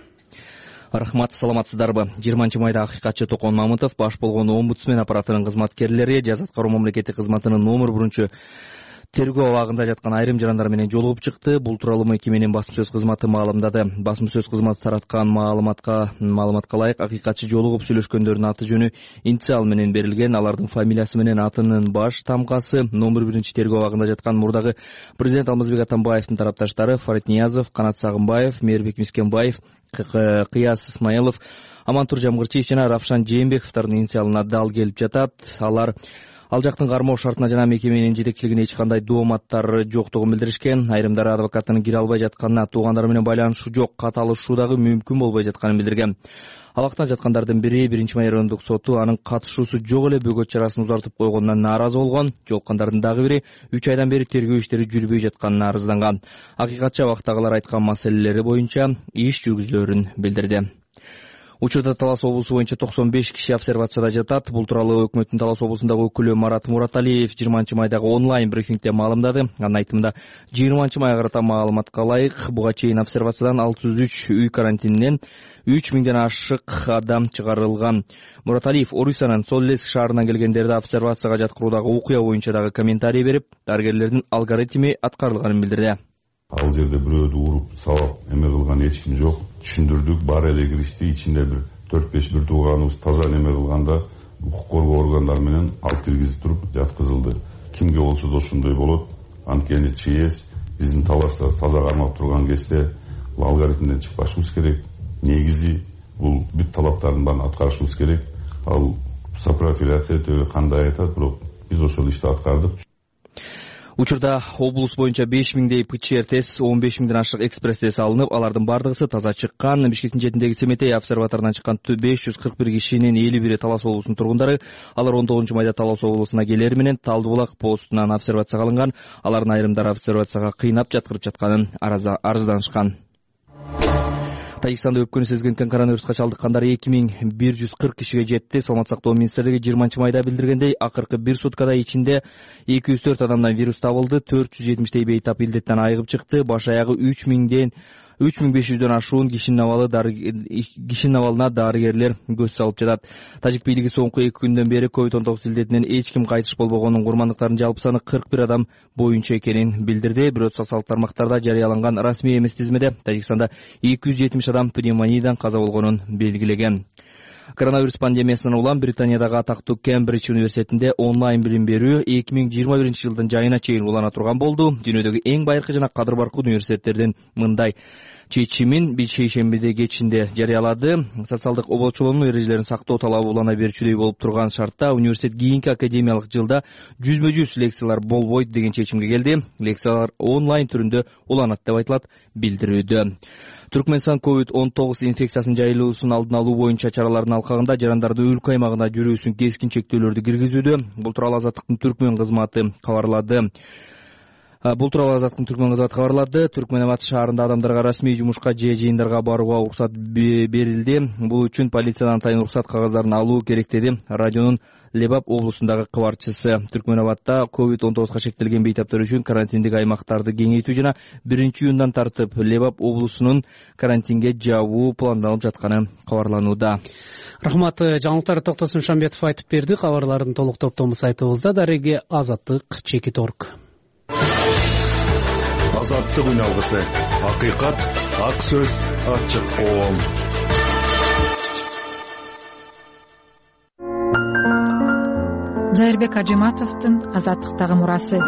Рахмат, саламатсыздарбы? жыйырманчы майда акыйкатчы Токон Мамытов, баш болгон омбудсмен аппаратынын кызматкерлери, Жаза аткаруу мамлекеттик кызматынын номер биринчи тергөө абагында жаткан айрым жарандар менен жолугуп чыкты. Бул тууралуу мекеменин басма сөз кызматы маалымдады. Басма сөз кызматы тараткан маалыматка маалыматка ылайык акыйкатчы жолугуп сүйлөшкөндөрдүн аты жөнү инициал менен берилген. Алардын фамилиясы менен атынын баш тамгасы номер биринчи тергөө абагында жаткан мурдагы президент Алмазбек Атамбаевдин тарапташтары Фарид Ниязов, Канат Сагынбаев, Мээрбек Мискенбаев, Кыяс Исмаилов, Амантур Жамгырчиев жана Равшан Жээнбековдордун инициалына дал келип жатат. Алар ал жактын кармоо шартына жана мекеменин жетекчилигине эч кандай дооматтар жоктугун билдиришкен. Айрымдары адвокаттын кире албай жатканына, туугандары менен байланышы жок, кат алышуу дагы мүмкүн болбой жатканын билдирген. Абактан жаткандардын бири биринчи май райондук соту анын катышуусу жок эле бөгөт чарасын узартып койгонуна нааразы болгон. Жолуккандардын дагы бири үч айдан бери тергөө иштери жүрбөй жатканына арызданган. Акыйкатчы абактагылар айткан маселелери боюнча иш жүргүзүлөрүн билдирди. Учурда Талас облусу боюнча токсон беш киши обсервацияда жатат. Бул тууралуу өкмөттүн Талас облусундагы өкүлү Марат Мураталиев жыйырманчы майдагы онлайн брифингде маалымдады. Анын айтымында жыйырманчы майга карата маалыматка ылайык буга чейин обсервациядан алты жүз үч үй карантининен үч миңден ашык адам чыгарылган. Мураталиев Орусиянын Соллеск шаарынан келгендерди обсервацияга жаткыруудагы окуя боюнча дагы комментарий берип, дарыгерлердин алгоритми аткарылганын билдирди. Ал жерде бирөөдү уруп сабап эме кылган эч ким жок. Түшүндүрдүк, бар эле киришти, ичинде бир төрт беш бир тууганыбыз таза неме кылганда укук коргоо органдары менен алып киргизип туруп жаткызылды. Кимге болсо да ошондой болот. Анткени ЧС биздин Таласта таза кармап турган кезде бул алгоритмден чыкпашыбыз керек. Негизи бул бүт талаптардын баарын аткарышыбыз керек. Ал сопрофиляция түбү кандай айтат, бирок биз ошол ишти аткардык. Учурда облус боюнча беш миңдей ПЧР тест, он беш миңден ашык экспресс тест алынып, алардын бардыгысы таза чыккан. Бишкектин четиндеги Семетей обсерваторунан чыккан беш жүз кырк бир кишинин элүү бири Талас облусунун тургундары. Алар он тогузунчу майда Талас облусуна келери менен Талды булак постунан обсервацияга алынган. Алардын айрымдары обсервацияга кыйнап жаткырып жатканын арызданышкан. Тажикстанда өпкөнү сезген коронавируска чалдыккандар эки миң бир жүз кырк кишиге жетти. Саламаттык сактоо министрлиги жыйырманчы майда билдиргендей, акыркы бир суткада ичинде эки жүз төрт адамдан вирус табылды. төрт жүз жетимиштей бейтап илдеттен айыгып чыкты. Баш аягы үч миңден үч миң беш жүздөн ашуун кишинин абалы кишинин абалына дарыгерлер көз салып жатат. Тажик бийлиги соңку эки күндөн бери ковид он тогуз илдетинен эч ким кайтыш болбогонун, курмандыктардын жалпы саны кырк бир адам боюнча экенин билдирди. Бирок социалдык тармактарда жарыяланган расмий эмес тизмеде Тажикстанда эки жүз жетимиш адам пневмониядан каза болгонун белгилеген. Коронавирус пандемиясынан улам Британиядагы атактуу Кембридж университетинде онлайн билим берүү эки миң жыйырма биринчи жылдын жайына чейин улана турган болду. Дүйнөдөгү эң байыркы жана кадыр баркы университеттердин мындай чечимин шейшембиде кечинде жарыялады. Социалдык обочолоонун эрежелерин сактоо талабы улана берчүдөй болуп турган шартта университет кийинки академиялык жылда жүзмө жүз лекциялар болбойт деген чечимге келди. Лекциялар онлайн түрүндө уланат деп айтылат билдирүүдө. Түркмөнстан ковид он тогуз инфекциясынын жайылуусун алдын алуу боюнча чаралардын алкагында жарандарды өлкө аймагына жүрүүсүн кескин чектөөлөрдү киргизүүдө. Бул тууралуу Азаттыктын Түркмөн кызматы кабарлады. Бул тууралуу Азаттыктын Түркмөн кызматы кабарлады. Түркмөнабад шаарында адамдарга расмий жумушка же жыйындарга барууга уруксат берилди. Бул үчүн полициядан атайын уруксат кагыздарын алуу керек деди радионун Лебап облусундагы кабарчысы. Түркмөнабадда ковид он тогузга шектелген бейтаптар үчүн карантиндик аймактарды кеңейтүү жана биринчи июндан тартып Лебап облусунун карантинге жабуу пландалып жатканы кабарланууда. Рахмат, жаңылыктарды Токтосун Шамбетов айтып берди. Кабарлардын толук топтому сайтыбызда дареги азаттык чекит точка орг. Азаттык үн алгысы. Акыйкат, ак сөз, ачык коом. Зайырбек Ажиматовдун Азаттыктагы мурасы.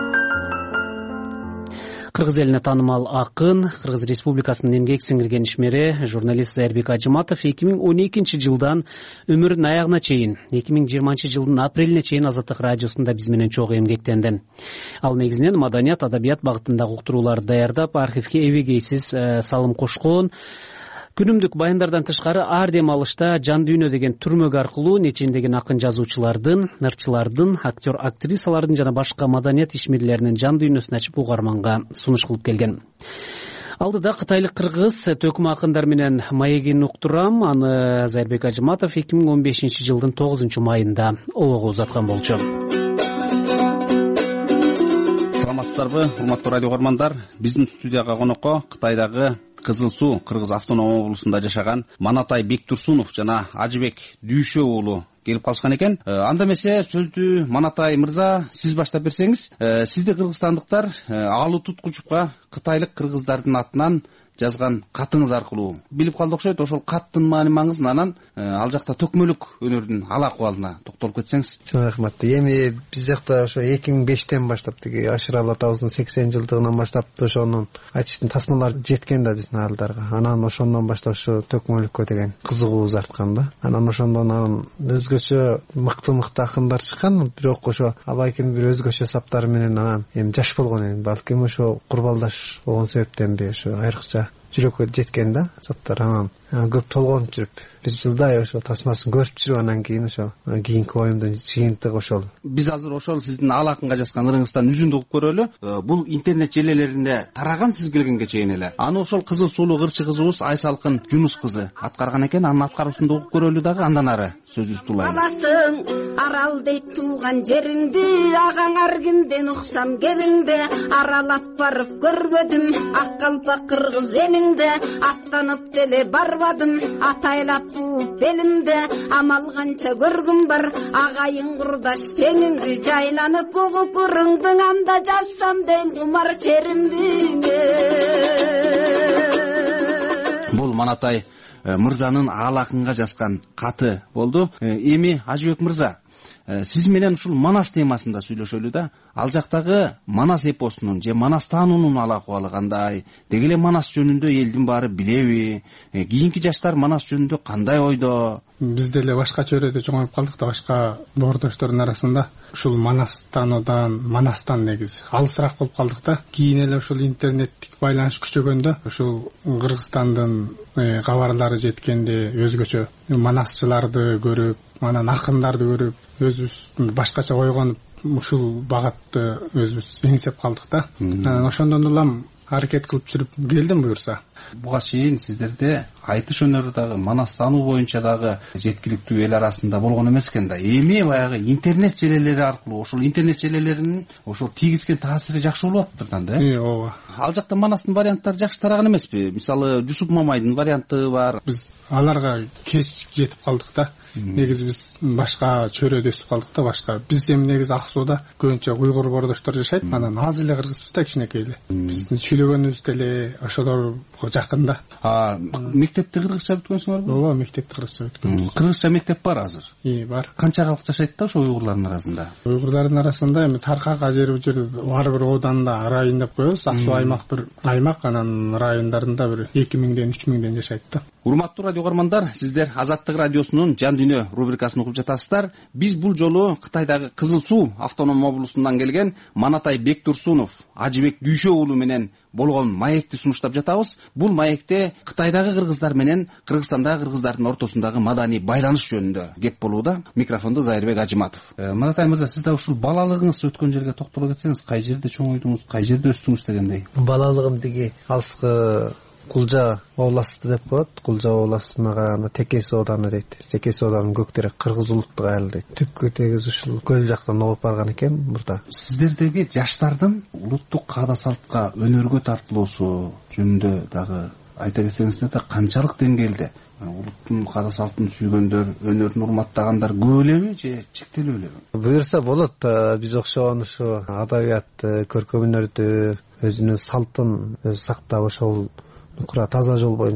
Кыргыз элине таанымал акын, Кыргыз Республикасынын эмгек сиңирген ишмери, журналист Зайырбек Ажиматов эки миң он экинчи жылдан өмүрүнүн аягына чейин, эки миң жыйырманчы жылдын апрелине чейин Азаттык радиосунда биз менен чогуу эмгектенди. Ал негизинен маданият, адабият багытындагы уктурууларды даярдап, архивге эбегейсиз салым кошкон. Күнүмдүк баяндардан тышкары ар дем алышта жан дүйнө деген түрмөк аркылуу нечендеген акын жазуучулардын, ырчылардын, актер актрисалардын жана башка маданият ишмерлеринин жан дүйнөсүн ачып угарманга сунуш кылып келген. Алдыда кытайлык кыргыз төкмө акындар менен маегин уктурам. Аны Зайырбек Ажиматов эки миң он бешинчи жылдын тогузунчу майында олого узаткан болчу. Саламатсыздарбы, урматтуу радио көрөрмандар? Биздин студияга конокко Кытайдагы Кызыл Суу Кыргыз автономия облусунда жашаган Манатай Бектурсунов жана Ажыбек Дүйшө уулу келип калышкан экен. Анда эмесе сөздү Манатай мырза сиз баштап берсеңиз, сизди кыргызстандыктар Алуу Туткучевго кытайлык кыргыздардын атынан жазган катыңыз аркылуу билип калды окшойт. Ошол каттын маани маңызын, анан ал жакта төкмөлүк өнөрдүн ал акыбалына токтолуп кетсеңиз. Чоң рахмат. Эми биз жакта ошо эки миң бештен баштап тиги Ашыралы атабыздын сексен жылдыгынан баштап ошонун айтыштын тасмалары жеткен да биздин аралдарга. Анан ошондон баштап ошо төкмөлүккө деген кызыгуубуз арткан да. Анан ошондон анан өзгөчө мыкты мыкты акындар чыккан, бирок ошо Абайкин бир өзгөчө саптары менен анан эми жаш болгон эми балким ошо курбалдаш болгон себептенби ошо айрыкча жүрөккө жеткен да саптар. Анан көп толгонуп жүрүп бир жылдай ошо тасмасын көрүп жүрүп анан кийин ошо кийинки оюмдун жыйынтыгы ошол. Биз азыр ошол сиздин ал акынга жазган ырыңыздан үзүндү угуп көрөлү. Бул интернет желелеринде тараган сиз келгенге чейин эле. Аны ошол кызыл суулуу ырчы кызыбыз Айсалкын Жунус кызы аткарган экен. Анын аткаруусунда угуп көрөлү дагы, андан ары сөзүбүздү улайлы. Аласың арал дейт тууган жериңди, агаң ар кимден уксам кебиңде, аралап барып көрбөдүм ак калпак кыргыз элиңде, аттанып деле барбадым атайлап бууп белимде, амал канча көргүм бар агайың курдаш теңиңди, жайланып угуп ырыңдың анда жазсам ден кумар черимдиңе. Бул Манатай мырзанын ал акынга жазган каты болду. Эми Ажыбек мырза, сиз менен ушул Манас темасында сүйлөшөлү да. Ал жактагы Манас эпосунун же Манас таануунун ал акыбалы кандай? Деги эле Манас жөнүндө элдин баары билеби? Кийинки жаштар Манас жөнүндө кандай ойдо? Биз деле башка чөйрөдө чоңоюп калдык да, башка боордоштордун арасында ушул Манас таануудан, Манастан негизи алысыраак болуп калдык да. Кийин эле ушул интернеттик байланыш күчөгөндө, ушул Кыргызстандын кабарлары жеткенде өзгөчө Манасчыларды көрүп, анан акындарды көрүп, өзүбүз башкача ойгонуп ушул багатты өзүбүз эңсеп калдык да. Анан ошондон улам аракет кылып жүрүп келдим буюрса. Буга чейин сиздерде айтыш өнөрү дагы, Манас таануу боюнча дагы жеткиликтүү эл арасында болгон эмес экен да. Эми баягы интернет желелери аркылуу ошол интернет желелеринин ошол тийгизген таасири жакшы болуп атыптыр да. Э, ооба. Ал жакта Манастын варианттары жакшы тараган эмеспи? Мисалы Жусуп Мамайдын варианты бар. Биз аларга кеч жетип калдык да. Негизи биз башка чөйрөдө өсүп калдык да, башка. Биз эми негизи Ак сууда көбүнчө уйгур боордоштор жашайт. Анан аз эле кыргызбыз да, кичинекей эле. Биздин сүйлөгөнүбүз деле ошолорго жакын да. А мектепти кыргызча бүткөнсүңөрбү? Ооба, мектепти кыргызча бүткөн. Кыргызча мектеп бар азыр? Ии, бар. Канча калк жашайт да ошо уйгурлардын арасында? Уйгурлардын арасында эми таркак ажыр бужер ар бир ооданда район деп коебуз. Ак суу аймак бир аймак, анан райондарында бир эки миңден үч миңден жашайт да. Урматтуу радио көрөрмандар, сиздер Азаттык радиосунун Жан дүйнө рубрикасын угуп жатасыздар. Биз бул жолу Кытайдагы Кызыл Суу автономия облусунан келген Манатай Бектурсунов, Ажыбек Дүйшө уулу менен болгон маекти сунуштап жатабыз. Бул маекте Кытайдагы кыргыздар менен Кыргызстандагы кыргыздардын ортосундагы маданий байланыш жөнүндө кеп болууда. Микрофонду Зайырбек Ажиматов. Манатай мырза, сиз да ушул балалыгыңыз өткөн жерге токтоло кетсеңиз, кай жерде чоңойдуңуз, кай жерде өстүңүз дегендей? Балалыгым тиги алыскы Кулжа областы деп коет. Кулжа областына караганда Текес ооданы дейт. Текес ооданын көктөрү Кыргыз улуттук айыл дейт. Түпкү тегиз ушул көл жактан огуп барган экен мурда. Сиздердеги жаштардын улуттук каада салтка, өнөргө тартылуусу жөнүндө дагы айта кетсеңиздер да, канчалык деңгээлде улуттун каада салтын сүйгөндөр, өнөрүн урматтагандар көп элеби же чектелүү элеби? Буюрса болот. Биз окшогон ушу адабиятты, көркөм өнөрдү, өзүнүн салтын сактап ошол кура таза жол боюнча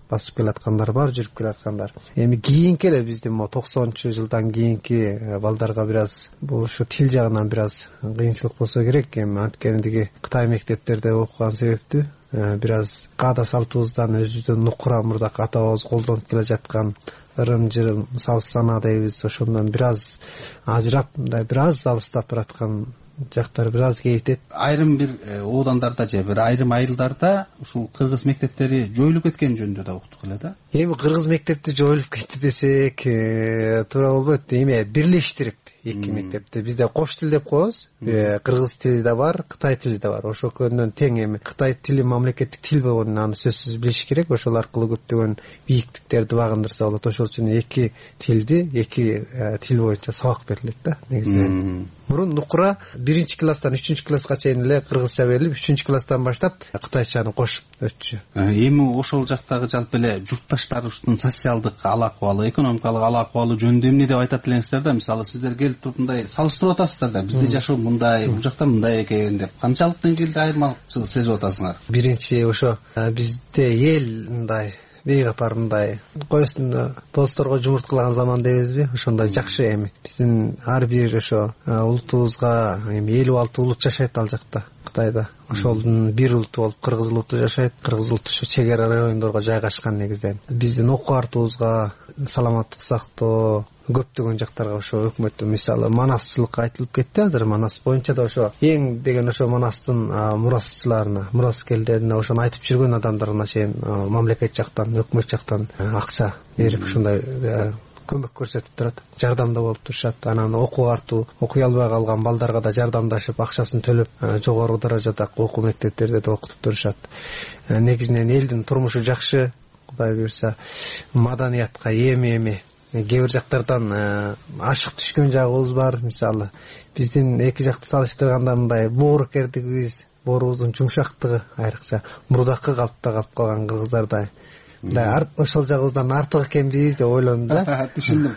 басып келаткандар бар, жүрүп келаткандар. Эми кийинки эле биздин могу токсонунчу жылдан кийинки балдарга бир аз бул ушу тил жагынан бир аз кыйынчылык болсо керек. Эми анткени Кытай мектептерде окуган себептүү бир аз каада салтыбыздан өзүбүздөн нукура мурдак ата бабабыз колдонуп келе жаткан ырым жырым салт санаа дейбиз, ошондон бир аз ажырап мындай бир аз алыстап бараткан жактар бир аз кейтет. Айрым бир оодандарда же бир айрым айылдарда ушул кыргыз мектептери жоюлуп кеткен жөнүндө да уктук эле да. Эми кыргыз мектепти жоюлуп кетти десек туура болбойт. Эми бирлештирип эки мектепти бизде кош тил деп коебуз. Кыргыз тили да бар, Кытай тили да бар. Ошо көндөн тең. Эми Кытай тили мамлекеттик тил болгонун аны сөзсүз билиш керек. Ошол аркылуу көптөгөн бийиктиктерди багындырса болот. Ошол үчүн эки тилди эки тил боюнча сабак берилет да негизинен. Мурун нукура биринчи класстан үчүнчү класска чейин эле кыргызча берилип, үчүнчү класстан баштап кытайчаны кошуп өтчү. Эми ошол жактагы жалпы эле журтташтарыбыздын социалдык ал акыбалы, экономикалык ал акыбалы жөнүндө эмне деп айтат элеңиздер да? Мисалы сиздер келип туруп мындай салыштырып атасыздар да. Бизде жашоо мындай, бул жакта мындай экен деп. Канчалык деңгээлде айырмачылык сезип атасыңар? Биринчи ошо бизде эл мындай бейгапар мындай кой үстүндө бозторго жумурткалаган заман дейбизби? Ошондой жакшы. Эми биздин ар бир ошо улутубузга эми элүү алты улут жашайт ал жакта Кытайда. Ошолдун бир улуту болуп кыргыз улуту жашайт. Кыргыз улуту ошо чек ара райондорго жайгашкан негизден. Биздин окуу артыбызга, саламаттык сактоо көптөгөн жактарга ошо өкмөттүн мисалы манасчылык айтылып кетти. Азыр манас боюнча да ошо эң деген ошо манастын мурасчыларына, мураскерлерине ошону айтып жүргөн адамдарына чейин мамлекет жактан, өкмөт жактан акча берип ушундай көмөк көрсөтүп турат, жардамда болуп турушат. Анан окуу артуу окуй албай калган балдарга да жардамдашып, акчасын төлөп жогорку даражадагы окуу мектептерде да окутуп турушат. Негизинен элдин турмушу жакшы, Кудай буйрса, маданиятка эми-эми кээ бир жактардан ашык түшкөн жагыбыз бар. Мисалы биздин эки жакты салыштырганда мындай боорукердигибиз, боорубуздун жумшактыгы айрыкча мурдакы калыпта калып калган кыргыздардай мындай ошол жагыбыздан артык экенбиз деп ойлондум да. Түшүндүм.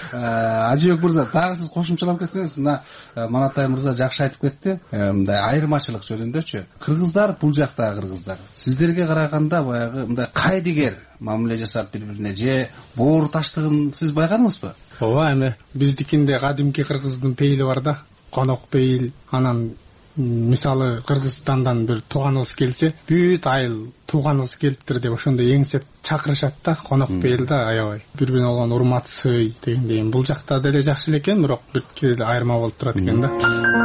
Ажыбек мырза, дагы сиз кошумчалап кетсеңиз, мына Манатай мырза жакшы айтып кетти. Мындай айырмачылык жөнүндөчү. Кыргыздар бул жактагы кыргыздар сиздерге караганда баягы мындай кайдыгер мамиле жасап бири-бирине же боор таштыгын сиз байкадыңызбы? Ооба, эми биздикинде кадимки кыргыздын пейили бар да, конок пейил. Анан мисалы Кыргызстандан бир тууганыбыз келсе, бүт айыл тууганыбыз келиптир деп ошондой эңсеп чакырышат да, конок пейил да, аябай. Бири-бирине болгон урмат сый дегендей. Бул жакта деле жакшы эле экен, бирок бир кирде айырма болуп турат экен да.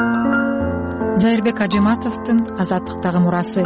Зайырбек Ажыматовдун Азаттыктагы мурасы.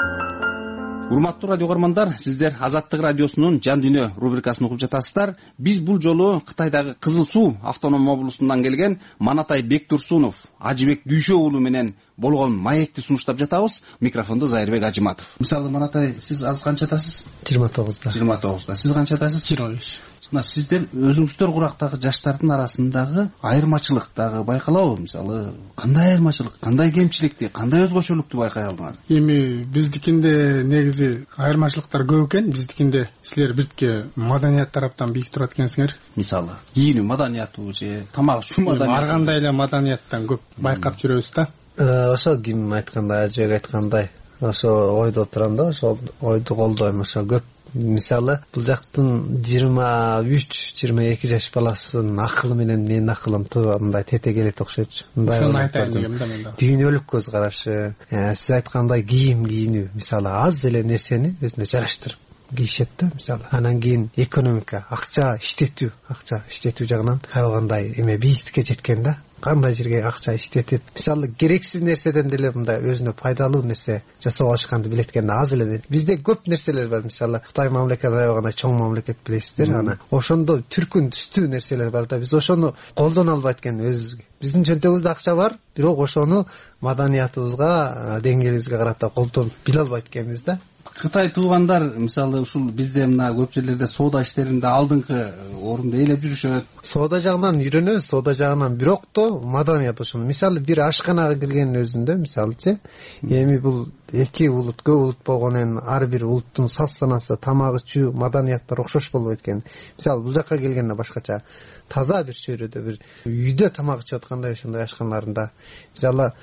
Урматтуу радио көрөрмандар, сиздер Азаттык радиосунун Жан дүйнө рубрикасын угуп жатасыздар. Биз бул жолу Кытайдагы Кызыл Суу автоном облусунан келген Манатай Бектурсунов, Ажыбек Дүйшө уулу менен болгон маекти сунуштап жатабыз. Микрофондо Зайырбек Ажыматов. Мисалы Манатай, сиз азыр канчадасыз? жыйырма тогузда. жыйырма тогузда. Сиз канчадасыз? жыйырма беш. Мына сиздер өзүңүздөр курактагы жаштардын арасындагы айырмачылык дагы байкалабы? Мисалы кандай айырмачылык, кандай кемчиликти, кандай өзгөчөлүктү байкай алдыңар? Эми биздикинде негизи айырмачылыктар көп экен. Биздикинде силер биртке маданият тараптан бийик турат экенсиңер. Мисалы кийинүү маданиятыбы же тамак ичүү маданият? Ар кандай эле маданияттан көп байкап жүрөбүз да. Ошо ким айткандай, Ажыбек айткандай, ошо ойдо турам да, ошол ойду колдойм. Ошо көп мисалы бул жактын жыйырма үч жыйырма эки жаш баласынын акылы менен менин акылым туура мындай тете келет окшойт. Ошону айтайын дегем да мен да. Дүйнөлүк көз карашы, сиз айткандай кийим кийинүү, мисалы аз эле нерсени өзүнө жараштырып кийишет да, мисалы. Анан кийин экономика, акча иштетүү, акча иштетүү жагынан кандай эме бийиктикке жеткен да. Кандай жерге акча иштетип, мисалы керексиз нерседен деле мындай өзүнө пайдалуу нерсе жасап алышканды билет экен да, аз эле. Бизде көп нерселер бар, мисалы Кытай мамлекети аябагандай чоң мамлекет билесиздер, ана ошондо түркүн түстүү нерселер бар да, биз ошону колдоно албайт экен өзүбүзгө. Биздин чөнтөгүбүздө акча бар, бирок ошону маданиятыбызга, деңгээлибизге карата колдонуп биле албайт экенбиз да. Кытай туугандар мисалы ушул бизде мына көп жерлерде соода иштеринде алдыңкы орунду ээлеп жүрүшөт. Соода жагынан үйрөнөбүз, соода жагынан, бирок то маданият ошону. Мисалы бир ашканага киргендин өзүндө мисалычы, эми бул эки улут, көп улут болгонун ар бир улуттун салт санаасы, тамак ичүү, маданияттар окшош болбойт экен. Мисалы бул жакка келгенде башкача таза бир чөйрөдө бир үйдө тамак ичип аткандай ошондой ашканаларында. Мисалы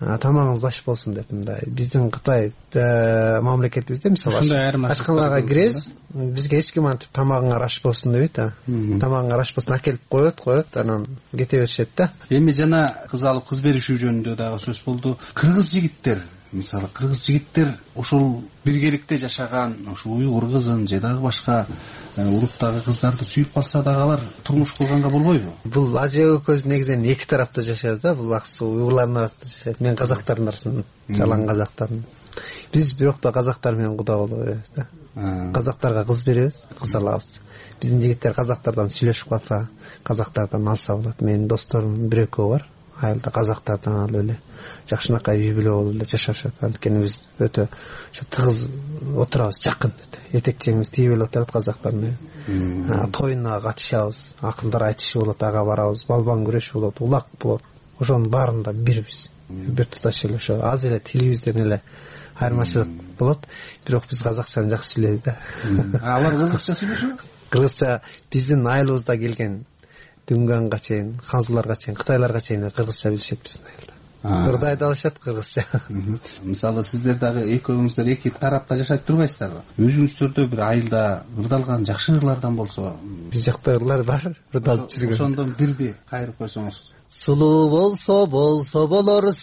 тамагыңыз аш болсун деп. Мындай биздин Кытай мамлекетибизде мисалы ашканаларга киресиз, бизге эч ким антип тамагыңар аш болсун дебейт. Тамагыңар аш болсун акелип коет, коет, анан кете беришет да. Эми жана кыз алып кыз беришүү жөнүндө дагы сөз болду. Кыргыз жигиттер, мисалы кыргыз жигиттер ошол биргеликте жашаган ошо уйгур кызын же дагы башка уруптагы кыздарды сүйүп калса дагы алар турмуш курганга болбойбу? Бул ажы экөөбүз негизинен эки тарапта жашайбыз да. Бул аксы уйгурлардын арасында жашайт, мен казактардын арасында, жалаң казактардын. Биз бирок да казактар менен куда боло беребиз да. Казактарга кыз беребиз, кыз алабыз. Биздин жигиттер казактардан сүйлөшүп калса, казактардан алса болот. Менин досторум бир экөө бар. Айылда казактардан алып эле жакшынакай үй бүлө болуп эле жашашат. Анткени биз өтө ошо тыгыз отурабыз, жакын. Этекчеңиз тийип эле отурат казактар менен. Тоюна катышабыз, акылдар айтышы болот, ага барабыз, балбан күрөшү болот, улак болот. Ошонун баарында бирбиз. Бир туташ эле ошо аз эле тилибизден эле айырмачылык болот. Бирок биз казакчаны жакшы сүйлөйбүз да. Алар кыргызча сүйлөшөбү? Кыргызча биздин айылыбызда келген Дүнганга чейин, ханзуларга чейин, кытайларга чейин кыргызча билишет биздин айылда. Кырдай да алышат кыргызча. Мисалы сиздер дагы экөөңүздөр эки тарапта жашап турбайсыздарбы? Өзүңүздөрдө бир айылда ырдалган жакшы ырлардан болсо, биз жакта ырлар бар, ырдалып жүргөн. Ошондон бирди кайрып койсоңуз. Сулуу болсо болсо болор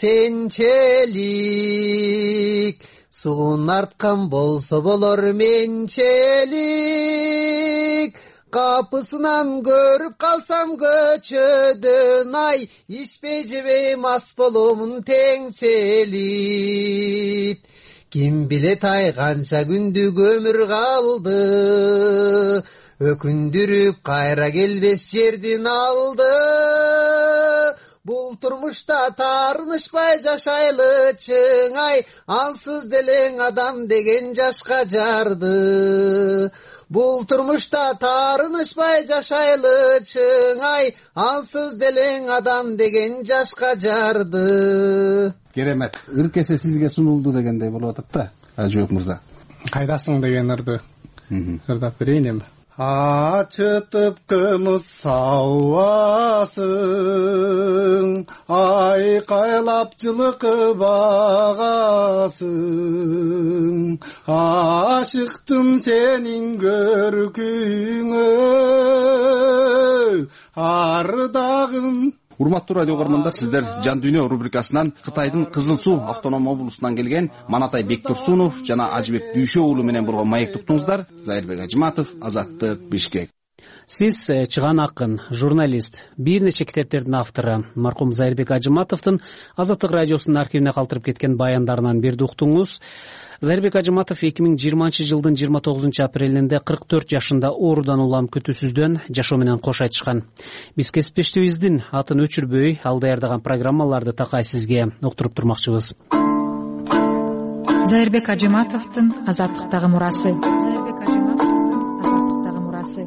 сенчелик, суун арткан болсо болор менчелик. Капысынан көрүп калсам көчөдөн ай, ичпей жебей мас боломун теңселип. Ким билет ай канча күндүк өмүр калды, өкүндүрүп кайра келбес жердин алды. Бул турмушта таарынышпай жашайлы чыңай, ансыз делең адам деген жашка жарды. Бул турмушта таарынышпай жашайлы чыңай, ансыз делең адам деген жашка жарды. Керемет. Ыркесе сизге сунулду дегендей болуп атат да, Ажыбек мырза. Кайдасың деген ырды ырдап берейин эми. Ачытып кымыз сауасың, айкайлап жылкы багасың, ашыктым сенин көркүңө, ардагым. Урматтуу радио көрөрмандар, сиздер Жан Дүйнө рубрикасынан Кытайдын Кызыл Суу автоном облусунан келген Манатай Бектурсунов жана Ажыбек Дүйшө уулу менен болгон маек туктуңуздар. Зайырбек Ажыматов, Азаттык, Бишкек. Сиз чыган акын, журналист, бир нече китептердин автору маркум Зайырбек Ажыматовдун Азаттык радиосунун архивине калтырып кеткен баяндарынан бирди уктуңуз. Зайырбек Ажыматов эки миң жыйырманчы жылдын жыйырма тогузунчу апрелинде кырк төрт жашында оорудан улам күтүүсүздөн жашоо менен кош айтышкан. Биз кесиптештибиздин атын өчүрбөй ал даярдаган программаларды такай сизге уктуруп турмакчыбыз. Зайырбек Ажыматовдун Азаттыктагы мурасы. Зайырбек Ажыматовдун Азаттыктагы мурасы.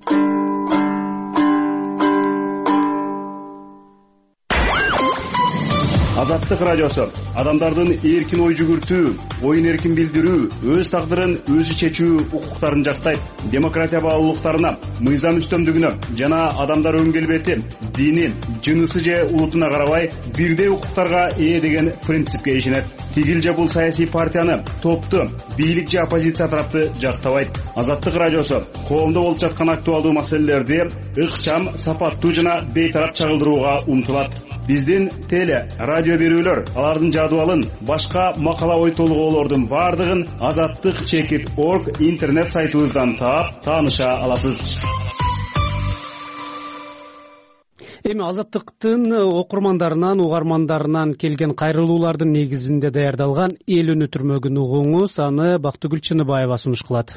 Азаттык радиосу адамдардын эркин ой жүгүртүү, оюн эркин билдирүү, өз тагдырын өзү чечүү укуктарын жактайт. Демократия баалуулуктарына, мыйзам үстөмдүгүнө жана адамдар өн келбети, дини, жынысы же улутуна карабай бирдей укуктарга ээ деген принципке ишенет. Тигил же бул саясий партияны, топту, бийлик же оппозиция тарапты жактабайт. Азаттык радиосу коомдо болуп жаткан актуалдуу маселелерди ыкчам, сапаттуу жана бейтарап чагылдырууга умтулат. Биздин теле, радио берүүлөр, алардын жадыбалын, башка макала ой толгоолордун бардыгын азаттык чекит точка орг интернет сайтыбыздан таап, тааныша аласыз. Эми Азаттыктын окурмандарынан, угармандарынан келген кайрылуулардын негизинде даярдалган эл үнү түрмөгүн угуңуз, аны Бактыгүл Чыныбаева сунуш кылат.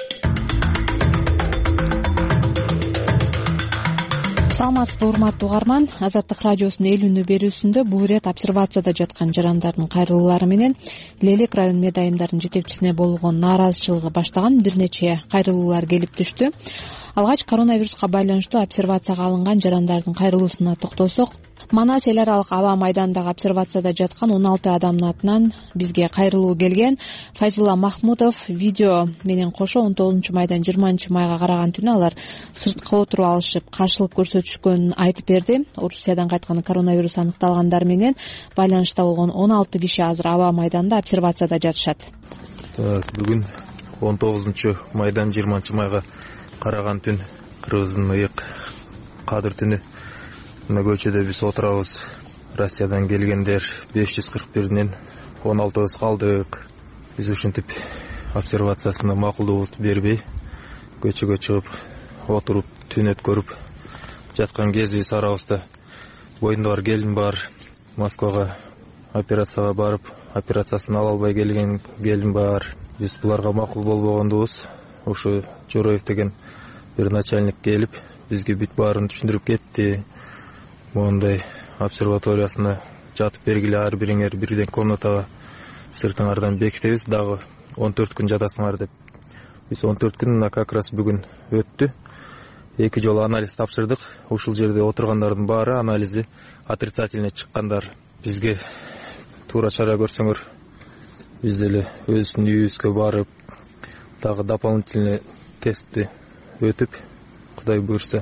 Саламатсызбы, урматтуу угарман. Азаттык радиосунун эл үнү берүүсүндө бул ирет обсервацияда жаткан жарандардын кайрылуулары менен Лелек район медайымдардын жетекчисине болгон нааразычылыгы баштаган бир нече кайрылуулар келип түштү. Алгач коронавируска байланыштуу обсервацияга алынган жарандардын кайрылуусуна токтолсок, Манас эл аралык аба майданындагы обсервацияда жаткан он алты адамдын атынан бизге кайрылуу келген. Файзулла Махмудов видео менен кошо он тогузунчу майдан жыйырманчы майга караган түнү алар сыртка отуруп алышып каршылык көрсөтүшкөнүн айтып берди. Орусиядан кайткан коронавирус аныкталгандар менен байланышта болгон он алты киши азыр аба майданында обсервацияда жатышат. Бүгүн он тогузунчу майдан жыйырманчы майга караган түн, Кыргыздын ыйык кадыр түнү. Мына көчөдө биз отурабыз. Россиядан келгендер беш жүз кырк биринен он алтыбыз калдык. Биз ушинтип обсервациясына макулдугубузду бербей көчөгө чыгып отуруп түн өткөрүп жаткан кезибиз арабызда. Боюнда бар келин бар, Москвага операцияга барып, операциясын ала албай келген келин бар. Биз буларга макул болбогондубуз. Ушу Жороев деген бир начальник келип, бизге бүт баарын түшүндүрүп кетти. Мондай обсерваториясына жатып бергиле, ар бириңер бирден комнатага сыртыңардан бекитебиз, дагы он төрт күн жатасыңар деп. Биз он төрт күн как раз бүгүн өттү. Эки жолу анализ тапшырдык. Ушул жерде отургандардын баары анализи отрицательный чыккандар. Бизге туура чара көрсөңөр, биз деле өзүбүздүн үйүбүзгө барып, дагы дополнительный тестти өтүп, Кудай буйрса,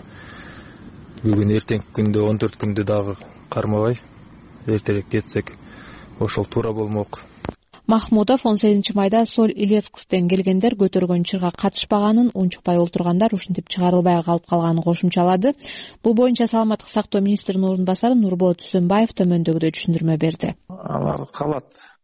бүгүн эртеңки күндө он төрт күндү дагы кармабай эртерээк кетсек, ошол туура болмок. Махмудов он сегизинчи майда Соль Илецктен келгендер көтөргөн чырга катышпаганын, унчукпай олтургандар ушинтип чыгарылбай калып калганын кошумчалады. Бул боюнча саламаттык сактоо министринин орун басары Нурболот Үсөнбаев төмөндөгүдөй түшүндүрмө берди. Алар калат.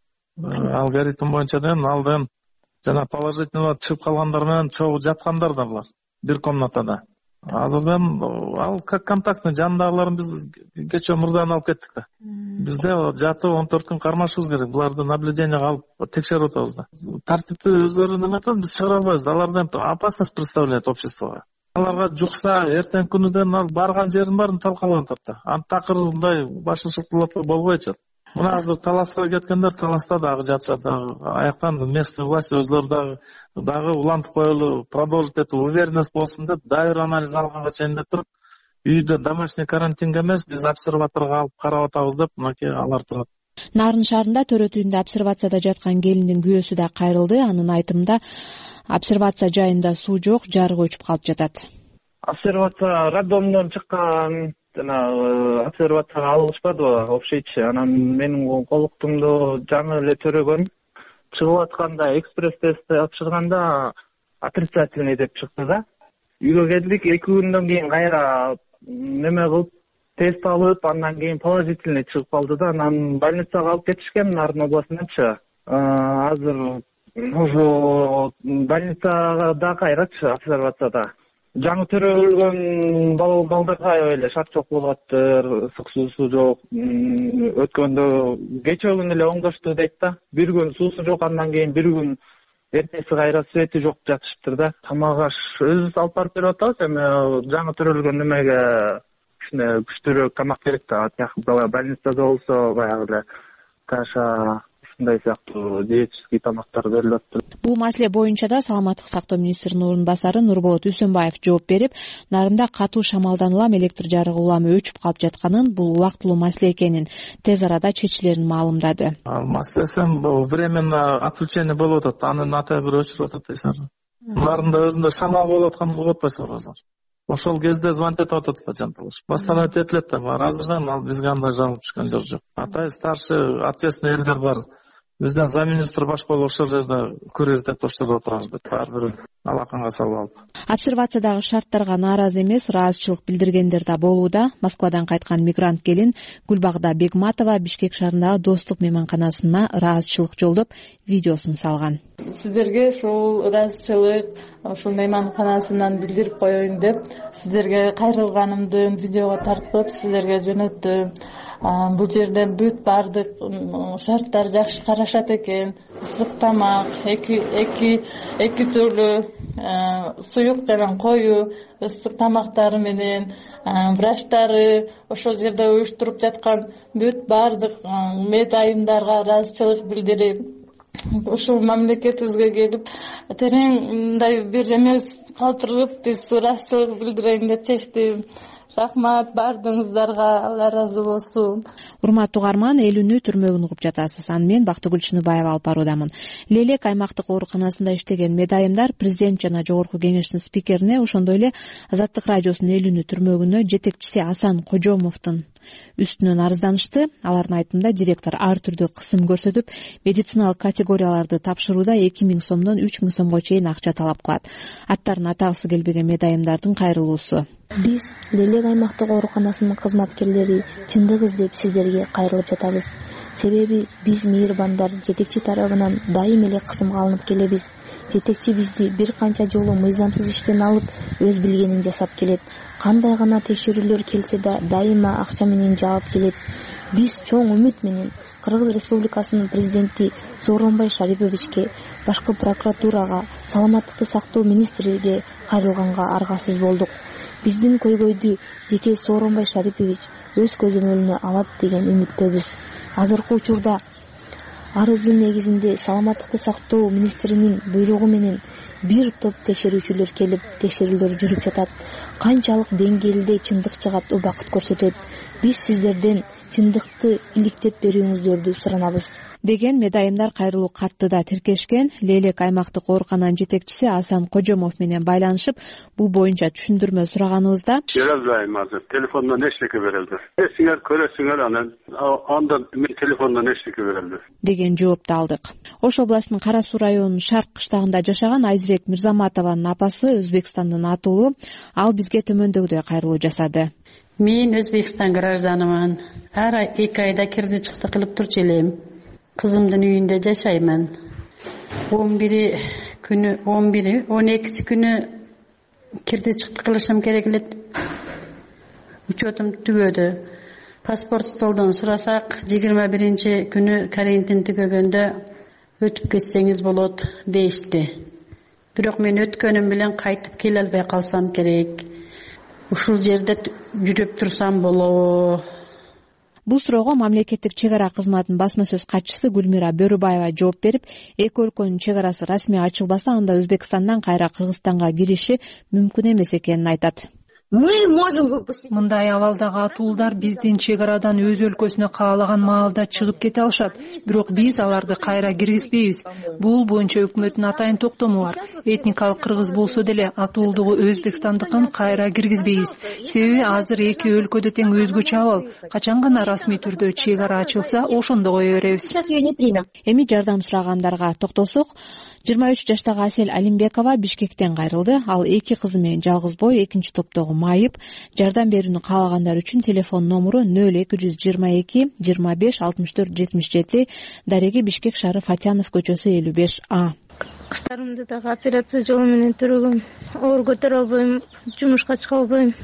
Алгоритм боюнча ден алдын жана положительный чыгып калгандар менен чогуу жаткандар да булар бир комнатада. Азырдан ал как контактный жанындагыларын биз кече мурдан алып кеттик да. Бизде жатып он төрт күн кармашыбыз керек. Буларды наблюдениеге алып текшерип атабыз да. Тартипти өзлөрү неме этет, биз чыгара албайбыз. Алардан опасность представляет обществого. Аларга жукса эртең күнүдөн ал барган жерин баарын талкалап атат да. Анын такырындай башын шылтылатып болбойчу. Мына азыр Таласка кеткендер Таласта дагы жатышат. Аяктан местный власть өзлөрү дагы дагы улантып коелу, продолжить этип уверенность болсун деп, дайыр анализ алганга чейин деп туруп, үйдө домашний карантинге эмес, биз обсерваторго алып карап атабыз деп, мынакей алар турат. Нарын шаарында төрө түбүндө обсервацияда жаткан келиндин күйөөсү да кайрылды. Анын айтымында обсервация жайында суу жок, жарык өчүп калып жатат. Обсервация роддомдон чыккан жана обсервацияга алышпадыбы общийчи. Анан менин колуктумду жаңы эле төрөгөн чыгып атканда экспресс тест тапшырганда отрицательный деп чыкты да. Үйгө келдик, эки күндөн кийин кайра неме кылып тест алып, андан кийин положительный чыгып калды да. Анан больницага алып кетишкен Нарын областынанчы. Азыр ошо больницада кайрачы обсервацияда. Жаңы төрөлгөн балдарга эле шарт жок болуп атты, ысык суусу жок. Өткөндө кече күнү эле оңдошту дейт да. Бир күн суусу жок, андан кийин бир күн эртеси кайра свети жок жатышыптыр да. Тамак аш өзүбүз алып барып берип атабыз. Эми жаңы төрөлгөн немеге кичине күчтүүрөөк тамак керек да. Тияк больницада болсо баягы эле каша ушундай сыяктуу диетический тамактар берилип атты. Бул маселе боюнча да саламаттык сактоо министринин орун басары Нурболот Үсөнбаев жооп берип, Нарында катуу шамалдан улам электр жарыгы уламы өчүп калып жатканын, бул убактылуу маселе экенин, тез арада чечилерин маалымдады. Ал маселесин бул временно отключение болуп атат, анын ата бир өчүрүп атат дейсиңер. Нарында өзүндө шамал болуп атканын угуп атпайсыңар өзүңөр. Ошол кезде звонить этип атат да жанталаш. Постановить этилет да, азырдан ал бизге андай жалып түшкөн жер жок. Атай старший ответственный элдер бар. Бизден замминистр баш болуп ошол жерде көрсөтөт, ошол жерде отурабыз. Ар бир алаканга салып алып. Обсервациядагы шарттарга нааразы эмес, ыраазычылык билдиргендер да болууда. Москвадан кайткан мигрант келин Гүлбагда Бегматова Бишкек шаарындагы Достук мейманканасына ыраазычылык жолдоп видеосун салган. Сиздерге ушул ыраазычылык ушул мейманканасынан билдирип коеюн деп, сиздерге кайрылганымды видеого тартып, сиздерге жөнөттүм. Бул жерде бүт бардык шарттар жакшы карашат экен. Ысык тамак, эки эки эки түрлүү суюк жана коюу ысык тамактары менен врачтары ошол жерде уюштуруп жаткан бүт бардык мед айымдарга ыраазычылык билдирип, ушул мамлекетибизге келип терең мындай бир эмес калтырып биз ыраазычылык билдирейин деп чечтим. Рахмат баардыгыңыздарга, Алла ыраазы болсун. Урматтуу угарман, элүүнү түрмөгүн угуп жатасыз. Аны мен Бактыгүл Чыныбаева алып баруудамын. Лелек аймактык ооруканасында иштеген медайымдар президент жана жогорку кеңештин спикерине, ошондой эле Азаттык радиосунун элүүнү түрмөгүнө жетекчиси Асан Кожомовдун үстүнөн арызданышты. Алардын айтымында директор ар түрдүү кысым көрсөтүп, медициналык категорияларды тапшырууда эки миң сомдон үч миң сомго чейин акча талап кылат. Аттарын атагысы келбеген медайымдардын кайрылуусу. Биз Лелек аймактык ооруканасынын кызматкерлери чындык издеп сиздерге кайрылып жатабыз. Себеби биз мейирбандар жетекчи тарабынан дайым эле кысымга алынып келебиз. Жетекчи бизди бир канча жолу мыйзамсыз иштен алып, өз билгенин жасап келет. Кандай гана текшерүүлөр келсе да дайыма акча менен жаап келет. Биз чоң үмүт менен Кыргыз Республикасынын президенти Сооронбай Шариповичке, башкы прокуратурага, саламаттыкты сактоо министриге кайрылганга аргасыз болдук. Биздин көйгөйдү жеке Сооронбай Шарипович өз көзөмөлүнө алат деген үмүттөбүз. Азыркы учурда арыздын негизинде саламаттыкты сактоо министринин буйругу менен бир топ текшерүүчүлөр келип, текшерүүлөр жүрүп жатат. Канчалык деңгээлде чындык чыгат, убакыт көрсөтөт. Биз сиздерден чындыкты иликтеп берүүңүздөрдү суранабыз деген медайымдар кайрылуу катты да тиркешкен. Лелек аймактык оорукананын жетекчиси Асан Кожомов менен байланышып, бул боюнча түшүндүрмө сураганыбызда берилбейм азыр. Телефондон эчтеке берилди. Сиңер көрөсүңөр, анан андан мен телефондон эчтеке берилди деген жоопду алдык. Ош областынын Кара Суу районунун Шарк кыштагында жашаган Айзирек Мирзаматованын апасы Өзбекстандын атуулу. Ал бизге төмөндөгүдөй кайрылуу жасады. Мен Өзбекстан гражданымын. Ар ай эки айда кирди чыкты кылып турчу элем. Кызымдын үйүндө жашаймын. он бири күнү, он бири, он экиси күнү кирди чыкты кылышым керек эле. Учетум түгөдү. Паспорт столдон сурасак, жыйырма биринчи күнү карантин түгөгөндө өтүп кетсеңиз болот дейишти. Бирок мен өткөнүм менен кайтып келе албай калсам керек. Ушул жерде жүрүп турсам болобу? Бул суроого мамлекеттик чек ара кызматынын басма сөз катчысы Гүлмира Бөрүбаева жооп берип, эки өлкөнүн чек арасы расмий ачылбаса, анда Өзбекстандан кайра Кыргызстанга кириши мүмкүн эмес экенин айтат. Мындай абалдагы атуулдар биздин чек арадан өз өлкөсүнө каалаган маалда чыгып кете алышат, бирок биз аларды кайра киргизбейбиз. Бул боюнча өкмөттүн атайын токтому бар. Этникалык кыргыз болсо деле атуулдугу Өзбекстандыкын кайра киргизбейбиз. Себеби азыр эки өлкөдө тең өзгөчө абал. Качан гана расмий түрдө чек ара ачылса, ошондо кое беребиз. Эми жардам сурагандарга токтосок, жыйырма үч жаштагы Асель Алимбекова Бишкектен кайрылды. Ал эки кызы менен жалгыз бой, экинчи топтогу майып. Жардам берүүнү каалагандар үчүн телефон номуру нөл эки жүз жыйырма эки жыйырма беш алтымыш төрт жетимиш жети, Дареги Бишкек шаары Фатянов көчөсү элүү беш А. Кыздарымды дагы операция жолу менен төрөгөм. Оор көтөрө албайм, жумушка чыга албайм.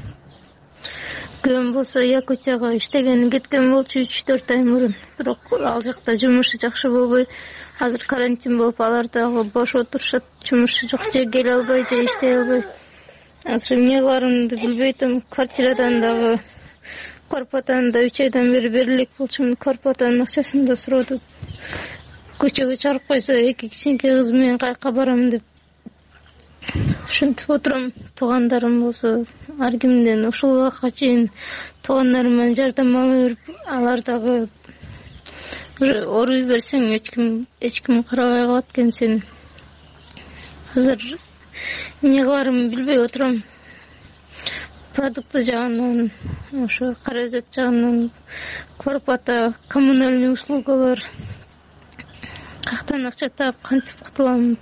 Күйөөм болсо Якутияга иштеген кеткен болчу үч төрт ай мурун. Бирок ал жакта жумушу жакшы болбой, азыр карантин болуп, алар дагы бош отурушат. Жумушу жок, же келе албай, же иштей албай. Азыр эмне кыларымды билбей атам. Квартирадан дагы квартплатаны да үч айдан бери берилек болчумун. Квартплатанын акчасын да сурады. Көчөгө чыгарып койсо эки кичинекей кыз менен кайка барам деп ушинтип отурам. Туугандарым болсо ар кимден ушул убакка чейин туугандарымдан жардам ала берип, алар дагы ооруй берсең эч ким эч ким карабай калат экен сени. Азыр эмне кыларымды билбей отурам. Продукты жагынан, ошо каражат жагынан, квартплата, коммунальный услугалар, каяктан акча таап кантип кутулам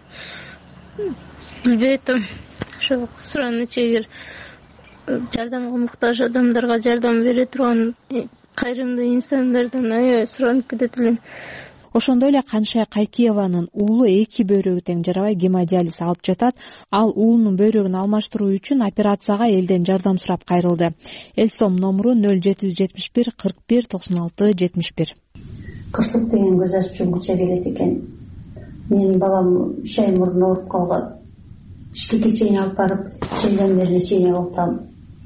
билбей атам. Ошо суранычы, эгер жардамга муктаж адамдарга жардам бере турган кайрымдуу инсандардан аябай суранып кетет элем. Ошондой эле Каншай Кайкиеванын уулу эки бөйрөгү тең жарабай гемодиализ алып жатат. Ал уулунун бөйрөгүн алмаштыруу үчүн операцияга элден жардам сурап кайрылды. Эл сом номуру нөл жети жүз жетимиш бир кырк бир токсон алты жетимиш бир. Кырсык деген көз ачып күчө келет экен. Менин балам үч ай мурун ооруп калган. Бишкекке чейин алып барып, чейгендерине чейин алып,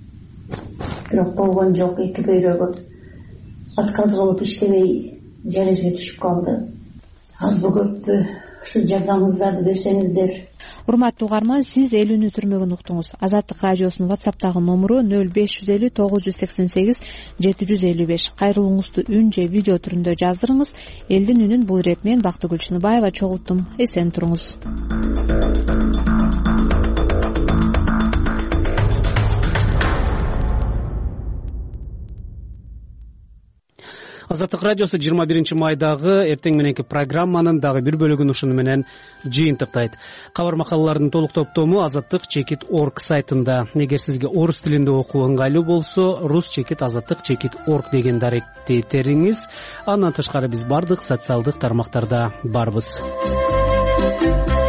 бирок болгон жок. Эки бөйрөгү отказ кылып иштебей, диализге түшүп калды. азбы көппү ушу жардамыңыздарды берсеңиздер. Урматтуу угарман, сиз эл үнү түрмөгүн уктуңуз. Азаттык радиосунун WhatsApp'тагы номуру нөл беш жүз элүү тогуз жүз сексен сегиз жети жүз элүү беш. Кайрылууңузду үн же видео түрүндө жаздырыңыз. Элдин үнүн бул ирет мен Бактыгүл Чыныбаева чогулттум. Эсен туруңуз. Азаттык радиосу жыйырма биринчи майдагы эртең мененки программанын дагы бир бөлүгүн ушуну менен жыйынтыктайт. Кабар макалалардын толук топтому азаттык чекит орг сайтында. Эгер сизге орус тилинде окуу ыңгайлуу болсо, рус чекит азаттык чекит орг деген даректи териңиз. Андан тышкары биз бардык социалдык тармактарда барбыз.